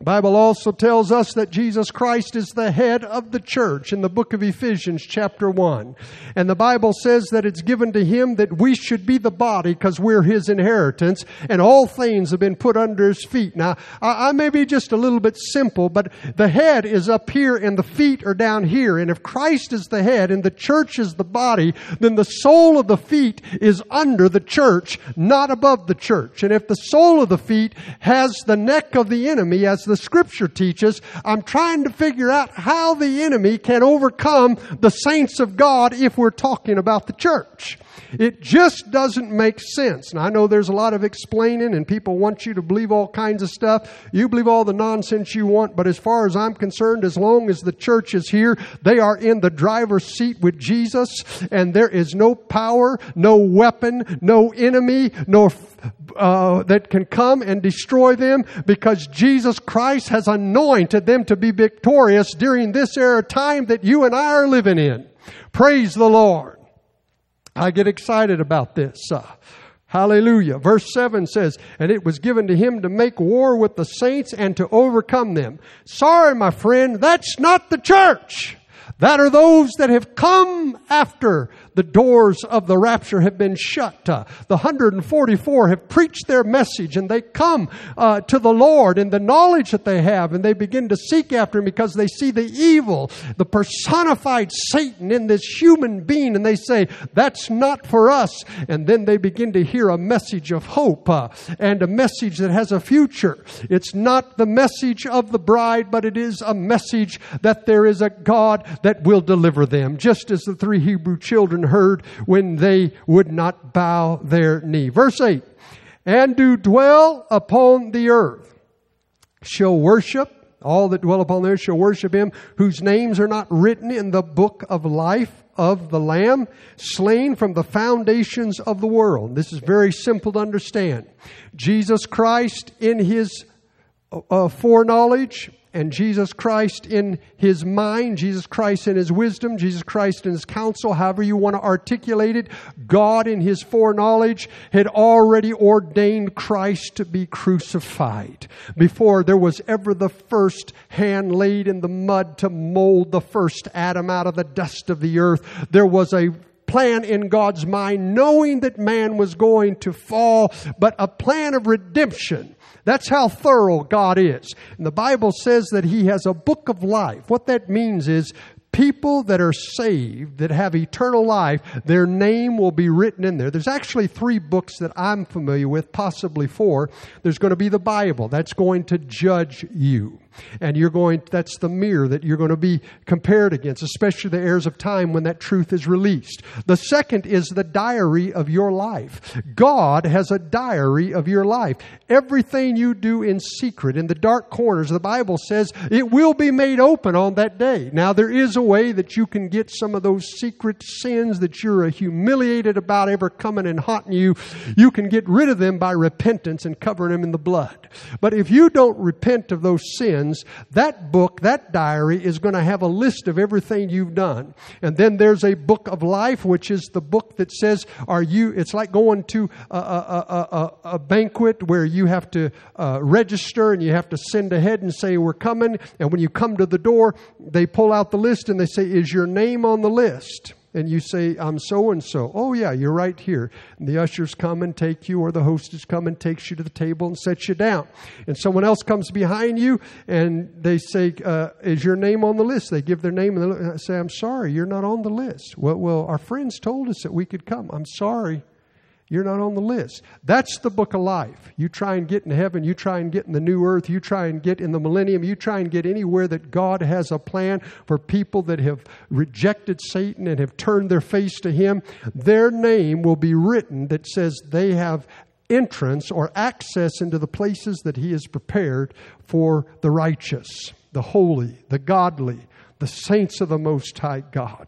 The Bible also tells us that Jesus Christ is the head of the church in the book of Ephesians chapter one. And the Bible says that it's given to Him that we should be the body because we're His inheritance, and all things have been put under His feet. Now, I, I may be just a little bit simple, but the head is up here and the feet are down here. And if Christ is the head and the church is the body, then the sole of the feet is under the church, not above the church. And if the sole of the feet has the neck of the enemy, as the Scripture teaches, I'm trying to figure out how the enemy can overcome the saints of God if we're talking about the church. It just doesn't make sense. And I know there's a lot of explaining and people want you to believe all kinds of stuff. You believe all the nonsense you want, but as far as I'm concerned, as long as the church is here, they are in the driver's seat with Jesus, and there is no power, no weapon, no enemy, no Uh, that can come and destroy them, because Jesus Christ has anointed them to be victorious during this era time that you and I are living in. Praise the Lord. I get excited about this. Uh, hallelujah. Verse seven says, and it was given to Him to make war with the saints and to overcome them. Sorry, my friend, that's not the church. That are those that have come after the doors of the rapture have been shut. Uh, the one hundred forty-four have preached their message, and they come uh, to the Lord in the knowledge that they have, and they begin to seek after Him because they see the evil, the personified Satan in this human being, and they say, that's not for us. And then they begin to hear a message of hope uh, and a message that has a future. It's not the message of the bride, but it is a message that there is a God that will deliver them, just as the three Hebrew children heard when they would not bow their knee. Verse eight, and do dwell upon the earth shall worship, all that dwell upon the earth shall worship Him, whose names are not written in the book of life of the Lamb, slain from the foundations of the world. This is very simple to understand. Jesus Christ in His uh, foreknowledge, and Jesus Christ in His mind, Jesus Christ in His wisdom, Jesus Christ in His counsel, however you want to articulate it, God in His foreknowledge had already ordained Christ to be crucified before there was ever the first hand laid in the mud to mold the first Adam out of the dust of the earth. There was a plan in God's mind, knowing that man was going to fall, but a plan of redemption. That's how thorough God is. And the Bible says that He has a book of life. What that means is people that are saved, that have eternal life, their name will be written in there. There's actually three books that I'm familiar with, possibly four. There's going to be the Bible. That's going to judge you. And you're going, that's the mirror that you're going to be compared against, especially the heirs of time when that truth is released. The second is the diary of your life. God has a diary of your life. Everything you do in secret, in the dark corners, the Bible says it will be made open on that day. Now, there is a way that you can get some of those secret sins that you're humiliated about ever coming and haunting you. You can get rid of them by repentance and covering them in the blood. But if you don't repent of those sins, that book, that diary is going to have a list of everything you've done. And then there's a book of life, which is the book that says, are you, it's like going to a, a, a, a, a banquet where you have to uh, register and you have to send ahead and say, we're coming. And when you come to the door, they pull out the list and they say, is your name on the list? And you say, I'm so-and-so. Oh, yeah, you're right here. And the ushers come and take you, or the hostess come and takes you to the table and sets you down. And someone else comes behind you, and they say, uh, is your name on the list? They give their name, and they say, I'm sorry, you're not on the list. Well, well, our friends told us that we could come. I'm sorry. You're not on the list. That's the book of life. You try and get in heaven. You try and get in the new earth. You try and get in the millennium. You try and get anywhere that God has a plan for people that have rejected Satan and have turned their face to Him. Their name will be written that says they have entrance or access into the places that He has prepared for the righteous, the holy, the godly, the saints of the Most High God.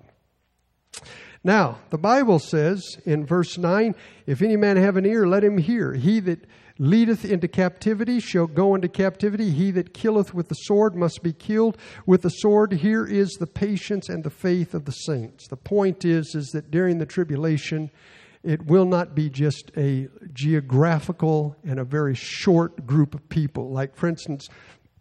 Now, the Bible says in verse nine, if any man have an ear, let him hear. He that leadeth into captivity shall go into captivity. He that killeth with the sword must be killed with the sword. Here is the patience and the faith of the saints. The point is, is that during the tribulation, it will not be just a geographical and a very short group of people. Like, for instance,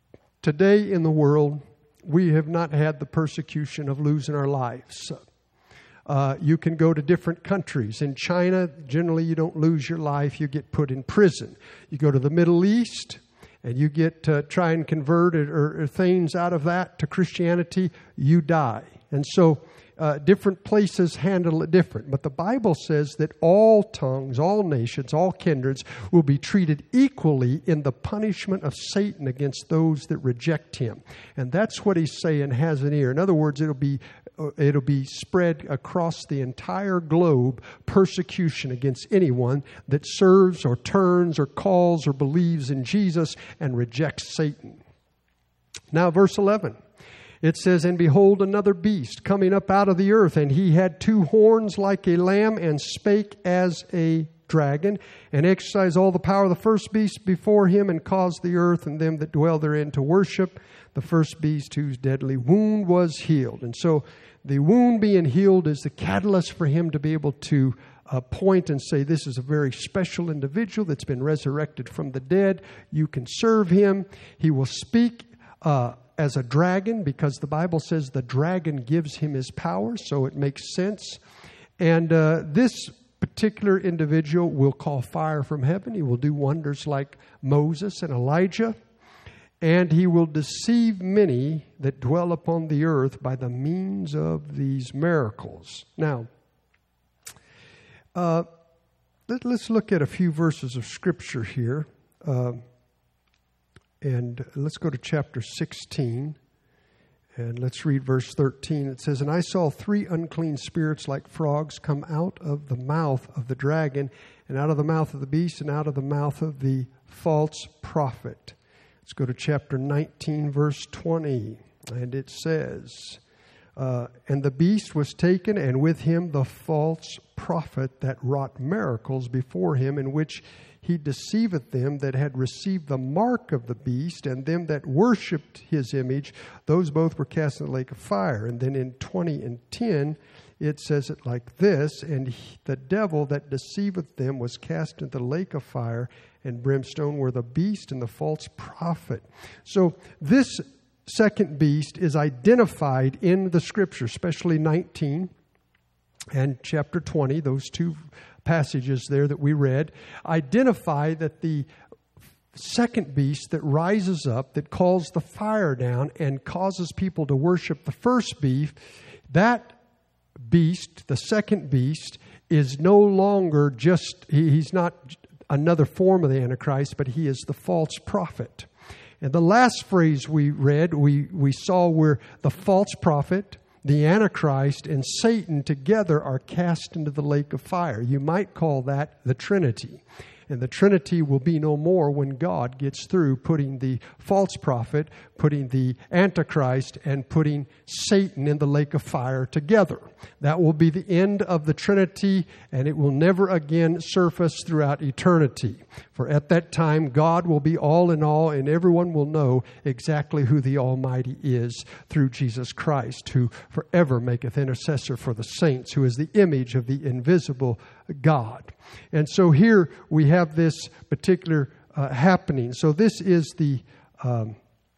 today in the world, we have not had the persecution of losing our lives. Uh, you can go to different countries. In China, generally you don't lose your life, you get put in prison. You go to the Middle East, and you get to try and convert it or, or things out of that to Christianity, you die. And so uh, different places handle it different. But the Bible says that all tongues, all nations, all kindreds will be treated equally in the punishment of Satan against those that reject him. And that's what he's saying, has an ear. In other words, it'll be it'll be spread across the entire globe, persecution against anyone that serves or turns or calls or believes in Jesus and rejects Satan. Now, verse eleven. It says, "And behold, another beast coming up out of the earth, and he had two horns like a lamb, and spake as a dragon, and exercised all the power of the first beast before him, and caused the earth and them that dwell therein to worship the first beast, whose deadly wound was healed." And so the wound being healed is the catalyst for him to be able to uh, point and say, this is a very special individual that's been resurrected from the dead. You can serve him. He will speak uh as a dragon, because the Bible says the dragon gives him his power, so it makes sense. And uh, this particular individual will call fire from heaven. He will do wonders like Moses and Elijah. And he will deceive many that dwell upon the earth by the means of these miracles. Now, uh, let, let's look at a few verses of Scripture here. Uh, And let's go to chapter sixteen, and let's read verse thirteen. It says, "And I saw three unclean spirits like frogs come out of the mouth of the dragon, and out of the mouth of the beast, and out of the mouth of the false prophet." Let's go to chapter nineteen, verse twenty. And it says, uh, "And the beast was taken, and with him the false prophet that wrought miracles before him, in which he deceiveth them that had received the mark of the beast, and them that worshipped his image. Those both were cast in the lake of fire." And then in twenty and ten, it says it like this, "And he, the devil that deceiveth them was cast into the lake of fire and brimstone, where the beast and the false prophet." So this second beast is identified in the Scripture, especially nineteen and chapter twenty, those two passages there that we read, identify that the second beast that rises up, that calls the fire down and causes people to worship the first beast, that beast, the second beast, is no longer just, he's not another form of the Antichrist, but he is the false prophet. And the last phrase we read, we, we saw where the false prophet, the Antichrist, and Satan together are cast into the lake of fire. You might call that the Trinity. And the Trinity will be no more when God gets through putting the false prophet, putting the Antichrist, and putting Satan in the lake of fire together. That will be the end of the Trinity, and it will never again surface throughout eternity. For at that time, God will be all in all, and everyone will know exactly who the Almighty is through Jesus Christ, who forever maketh intercessor for the saints, who is the image of the invisible God. And so here we have this particular uh, happening. So this is the um,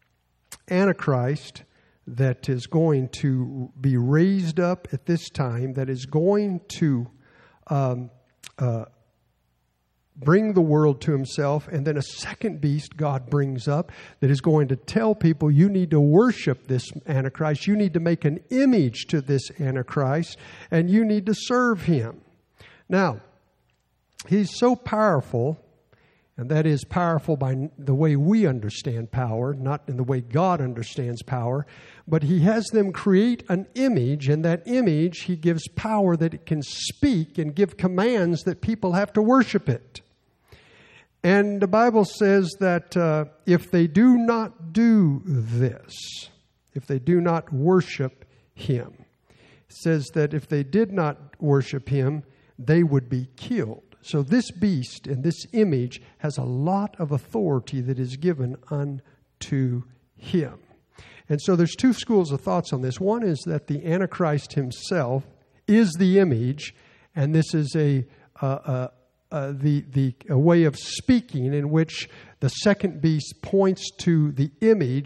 Antichrist that is going to be raised up at this time, that is going to um, uh, bring the world to himself. And then a second beast God brings up that is going to tell people, you need to worship this Antichrist. You need to make an image to this Antichrist, and you need to serve him. Now, he's so powerful, and that is powerful by the way we understand power, not in the way God understands power, but he has them create an image, and that image he gives power that it can speak and give commands that people have to worship it. And the Bible says that uh, if they do not do this, if they do not worship him, it says that if they did not worship him, they would be killed. So this beast and this image has a lot of authority that is given unto him. And so there's two schools of thoughts on this. One is that the Antichrist himself is the image, and this is a uh, uh, uh, the the a way of speaking in which the second beast points to the image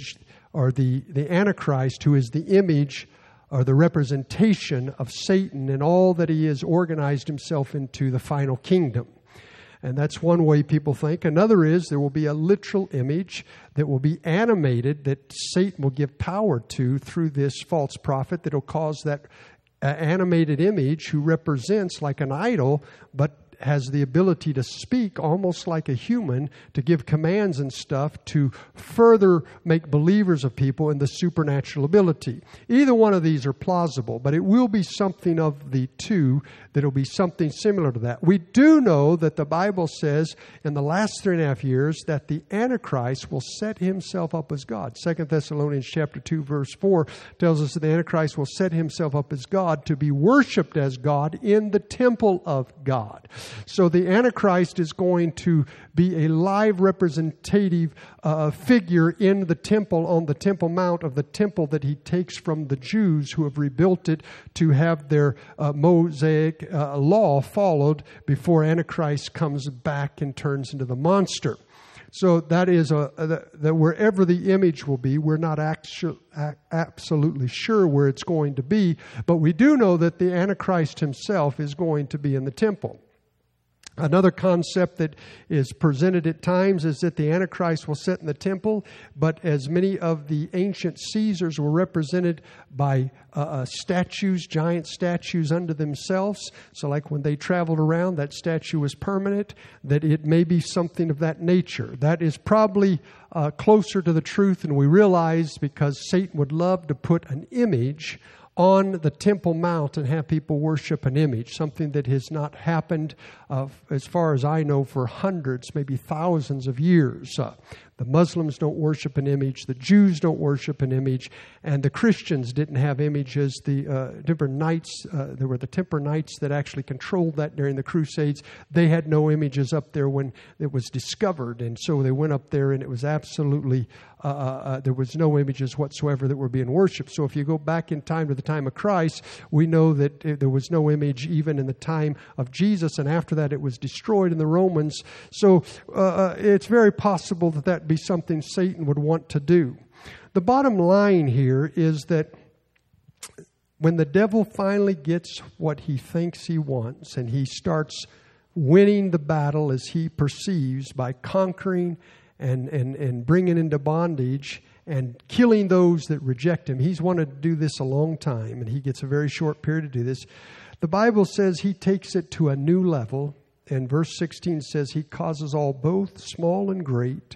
or the, the Antichrist, who is the image or the representation of Satan and all that he has organized himself into the final kingdom. And that's one way people think. Another is there will be a literal image that will be animated that Satan will give power to through this false prophet that will cause that uh, animated image, who represents like an idol, but has the ability to speak almost like a human, to give commands and stuff, to further make believers of people in the supernatural ability. Either one of these are plausible, but it will be something of the two that will be something similar to that. We do know that the Bible says in the last three and a half years that the Antichrist will set himself up as God. Second Thessalonians chapter two, verse four tells us that the Antichrist will set himself up as God, to be worshipped as God in the temple of God. So the Antichrist is going to be a live representative uh, figure in the temple, on the Temple Mount of the temple that he takes from the Jews who have rebuilt it to have their uh, Mosaic uh, law followed before Antichrist comes back and turns into the monster. So that is a, that, that wherever the image will be, we're not actu- a- absolutely sure where it's going to be, but we do know that the Antichrist himself is going to be in the temple. Another concept that is presented at times is that the Antichrist will sit in the temple, but as many of the ancient Caesars were represented by uh, uh, statues, giant statues unto themselves, so like when they traveled around, that statue was permanent, that it may be something of that nature. That is probably uh, closer to the truth than we realize, because Satan would love to put an image on the Temple Mount and have people worship an image, something that has not happened, uh, as far as I know, for hundreds, maybe thousands of years. Uh, the Muslims don't worship an image, the Jews don't worship an image, and the Christians didn't have images. The uh, Templar Knights, uh, there were the Templar Knights that actually controlled that during the Crusades. They had no images up there when it was discovered, and so they went up there, and it was absolutely Uh, uh, there was no images whatsoever that were being worshipped. So if you go back in time to the time of Christ, we know that uh, there was no image even in the time of Jesus, and after that it was destroyed in the Romans. So uh, uh, it's very possible that that be something Satan would want to do. The bottom line here is that when the devil finally gets what he thinks he wants, and he starts winning the battle as he perceives by conquering And, and, and bringing into bondage and killing those that reject him. He's wanted to do this a long time, and he gets a very short period to do this. The Bible says he takes it to a new level, and verse sixteen says he causes all, both small and great,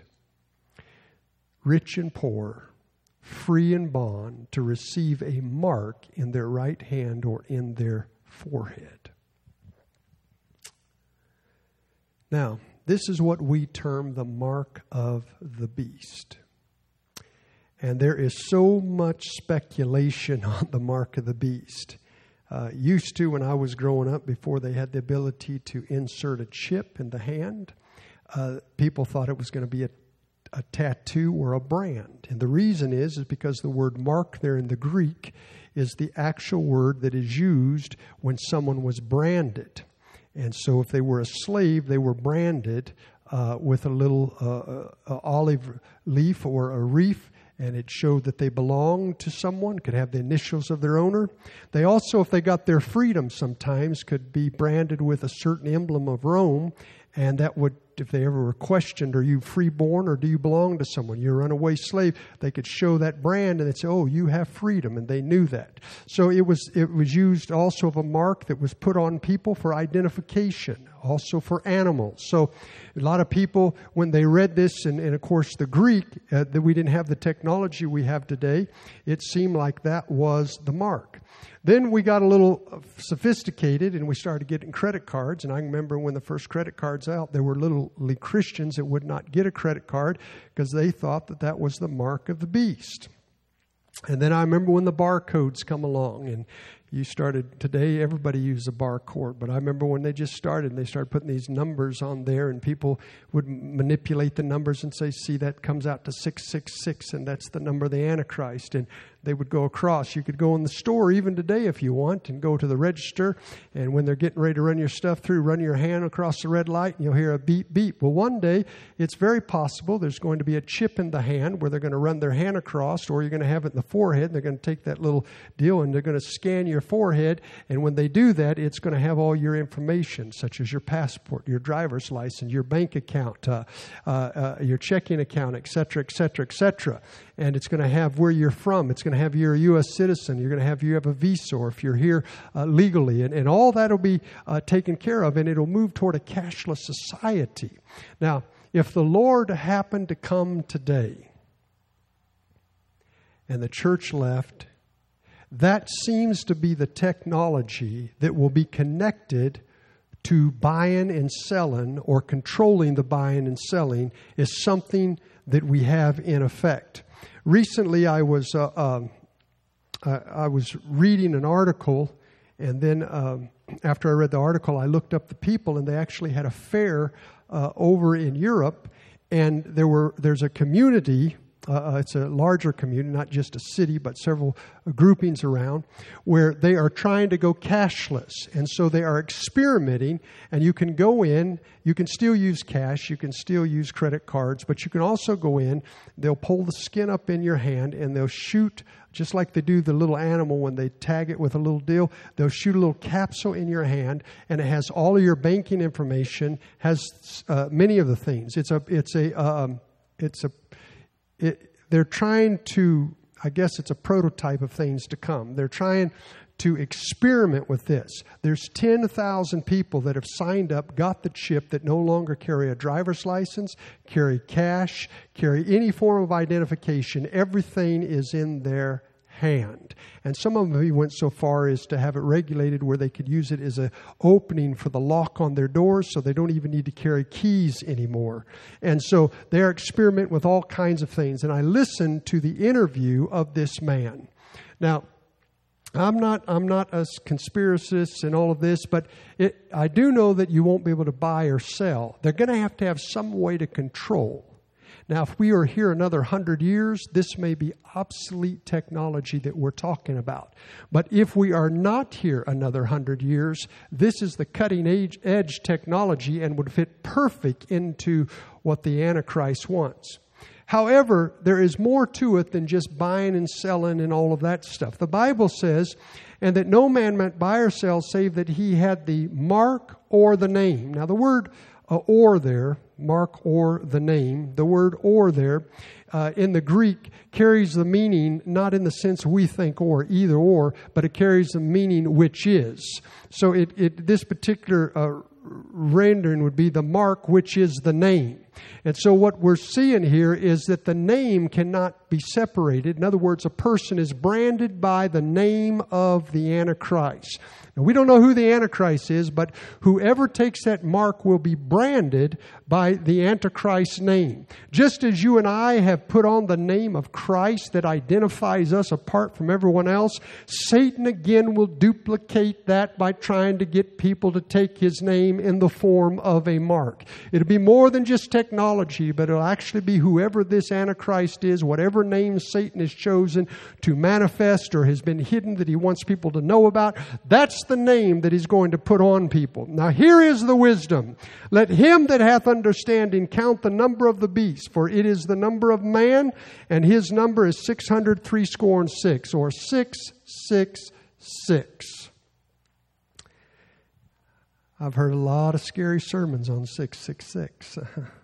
rich and poor, free and bond, to receive a mark in their right hand or in their forehead. Now, this is what we term the mark of the beast. And there is so much speculation on the mark of the beast. Uh, used to, when I was growing up, before they had the ability to insert a chip in the hand, uh, people thought it was going to be a, a tattoo or a brand. And the reason is, is because the word mark there in the Greek is the actual word that is used when someone was branded. And so if they were a slave, they were branded uh, with a little uh, uh, olive leaf or a reef, and it showed that they belonged to someone, could have the initials of their owner. They also, if they got their freedom sometimes, could be branded with a certain emblem of Rome, and that would, if they ever were questioned, are you freeborn or do you belong to someone? You're a runaway slave. They could show that brand and they'd say, oh, you have freedom, and they knew that. So it was it was used also of a mark that was put on people for identification, also for animals. So a lot of people, when they read this, and, and of course the Greek, uh, that we didn't have the technology we have today, it seemed like that was the mark. Then we got a little sophisticated, and we started getting credit cards. And I remember when the first credit cards out, there were literally Christians that would not get a credit card because they thought that that was the mark of the beast. And then I remember when the barcodes come along, and you started today, everybody used a barcode. But I remember when they just started, and they started putting these numbers on there, and people would manipulate the numbers and say, see, that comes out to six six six, and that's the number of the Antichrist. And they would go across. You could go in the store even today if you want and go to the register, and when they're getting ready to run your stuff through, run your hand across the red light, and you'll hear a beep, beep. Well, one day, it's very possible there's going to be a chip in the hand where they're going to run their hand across, or you're going to have it in the forehead, and they're going to take that little deal, and they're going to scan your forehead, and when they do that, it's going to have all your information, such as your passport, your driver's license, your bank account, uh, uh, uh, your checking account, et cetera, et cetera, et cetera. And it's going to have where you're from. It's going to have you're a U S citizen. You're going to have you have a visa, or if you're here uh, legally. And, and all that will be uh, taken care of, and it'll move toward a cashless society. Now, if the Lord happened to come today and the church left, that seems to be the technology that will be connected to buying and selling, or controlling the buying and selling, is something that we have in effect. Recently, I was uh, um, I, I was reading an article, and then um, after I read the article, I looked up the people, and they actually had a fair uh, over in Europe, and there were there's a community. Uh, it's a larger community, not just a city, but several groupings around, where they are trying to go cashless. And so they are experimenting, and you can go in, you can still use cash, you can still use credit cards, but you can also go in, they'll pull the skin up in your hand, and they'll shoot, just like they do the little animal when they tag it with a little deal, they'll shoot a little capsule in your hand, and it has all of your banking information, has uh, many of the things. It's a, it's a, um, it's a, It, they're trying to, I guess it's a prototype of things to come. They're trying to experiment with this. There's ten thousand people that have signed up, got the chip, that no longer carry a driver's license, carry cash, carry any form of identification. Everything is in their hand. And some of them even went so far as to have it regulated where they could use it as an opening for the lock on their doors, so they don't even need to carry keys anymore. And so they're experimenting with all kinds of things. And I listened to the interview of this man. Now, I'm not I'm not a conspiracist and all of this, but it, I do know that you won't be able to buy or sell. They're going to have to have some way to control. Now, if we are here another hundred years, this may be obsolete technology that we're talking about. But if we are not here another hundred years, this is the cutting edge, edge technology and would fit perfect into what the Antichrist wants. However, there is more to it than just buying and selling and all of that stuff. The Bible says, and that no man might buy or sell save that he had the mark or the name. Now, the word uh, or there, mark or the name, the word or there uh, in the Greek carries the meaning not in the sense we think or, either or, but it carries the meaning which is. So it, it this particular uh, rendering would be the mark which is the name. And so what we're seeing here is that the name cannot be separated. In other words, a person is branded by the name of the Antichrist. Now, we don't know who the Antichrist is, but whoever takes that mark will be branded by the Antichrist's name. Just as you and I have put on the name of Christ that identifies us apart from everyone else, Satan again will duplicate that by trying to get people to take his name in the form of a mark. It'll be more than just technology, but it'll actually be whoever this Antichrist is, whatever name Satan has chosen to manifest or has been hidden that he wants people to know about. That's the name that he's going to put on people. Now here is the wisdom. Let him that hath understanding count the number of the beast, for it is the number of man, and his number is six hundred three score and six, or six six six. I've heard a lot of scary sermons on six six six.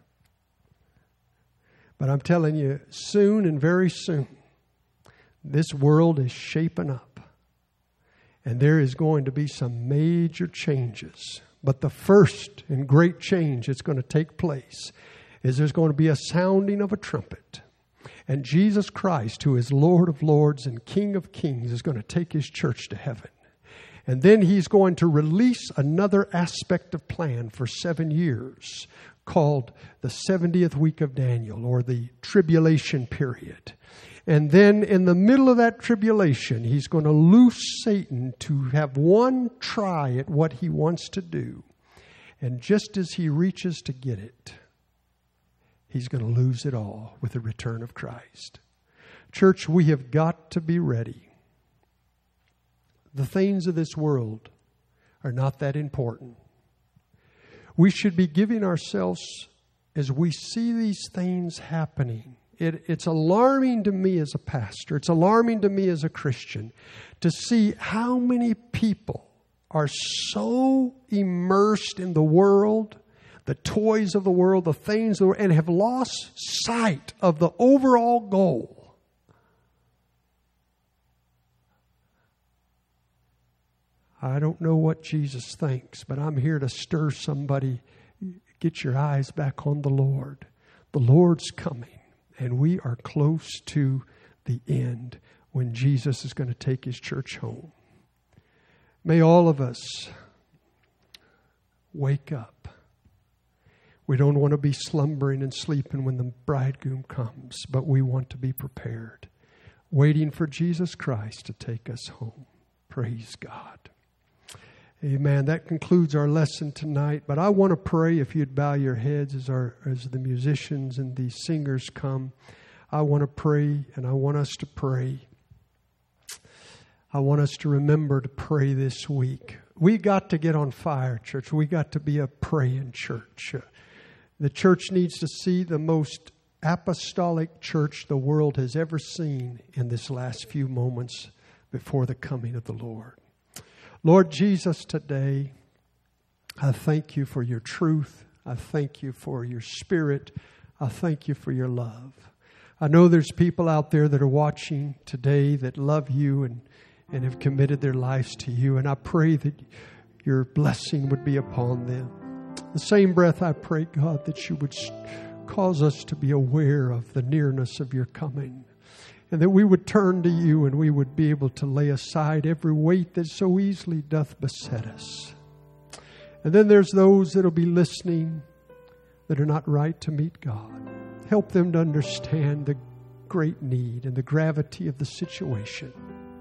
But I'm telling you, soon and very soon, this world is shaping up. And there is going to be some major changes. But the first and great change that's going to take place is there's going to be a sounding of a trumpet. And Jesus Christ, who is Lord of Lords and King of Kings, is going to take his church to heaven. And then he's going to release another aspect of plan for seven years called the seventieth week of Daniel, or the tribulation period. And then in the middle of that tribulation, He's going to loose Satan to have one try at what he wants to do. And just as he reaches to get it, he's going to lose it all with the return of Christ. Church, we have got to be ready. The things of this world are not that important. We should be giving ourselves, as we see these things happening, it, it's alarming to me as a pastor, it's alarming to me as a Christian, to see how many people are so immersed in the world, the toys of the world, the things of the world, and have lost sight of the overall goal. I don't know what Jesus thinks, but I'm here to stir somebody. Get your eyes back on the Lord. The Lord's coming, and we are close to the end when Jesus is going to take His church home. May all of us wake up. We don't want to be slumbering and sleeping when the bridegroom comes, but we want to be prepared, waiting for Jesus Christ to take us home. Praise God. Amen. That concludes our lesson tonight. But I want to pray, if you'd bow your heads as our as the musicians and the singers come. I want to pray, and I want us to pray. I want us to remember to pray this week. We got to get on fire, church. We got to be a praying church. The church needs to see the most apostolic church the world has ever seen in this last few moments before the coming of the Lord. Lord Jesus, today, I thank You for Your truth. I thank You for Your Spirit. I thank You for Your love. I know there's people out there that are watching today that love You and, and have committed their lives to You. And I pray that Your blessing would be upon them. The same breath, I pray, God, that You would cause us to be aware of the nearness of Your coming. And that we would turn to You and we would be able to lay aside every weight that so easily doth beset us. And then there's those that will be listening that are not right to meet God. Help them to understand the great need and the gravity of the situation.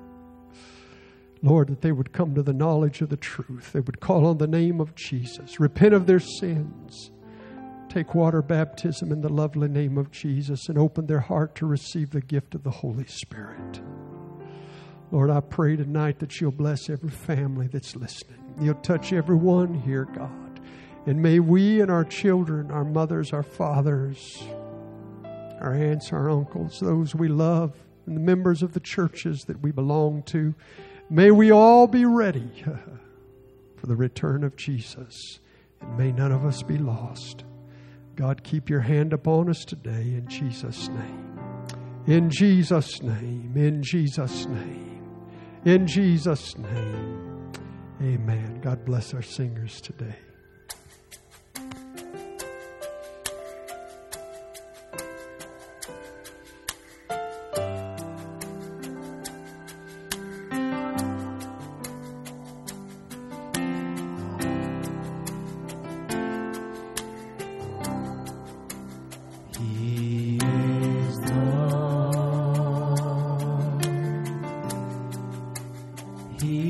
Lord, that they would come to the knowledge of the truth. They would call on the name of Jesus, repent of their sins, take water baptism in the lovely name of Jesus, and open their heart to receive the gift of the Holy Spirit. Lord, I pray tonight that You'll bless every family that's listening. You'll touch everyone here, God. And may we and our children, our mothers, our fathers, our aunts, our uncles, those we love, and the members of the churches that we belong to, may we all be ready for the return of Jesus. And may none of us be lost. God, keep Your hand upon us today in Jesus' name. In Jesus' name. In Jesus' name. In Jesus' name. Amen. God bless our singers today. He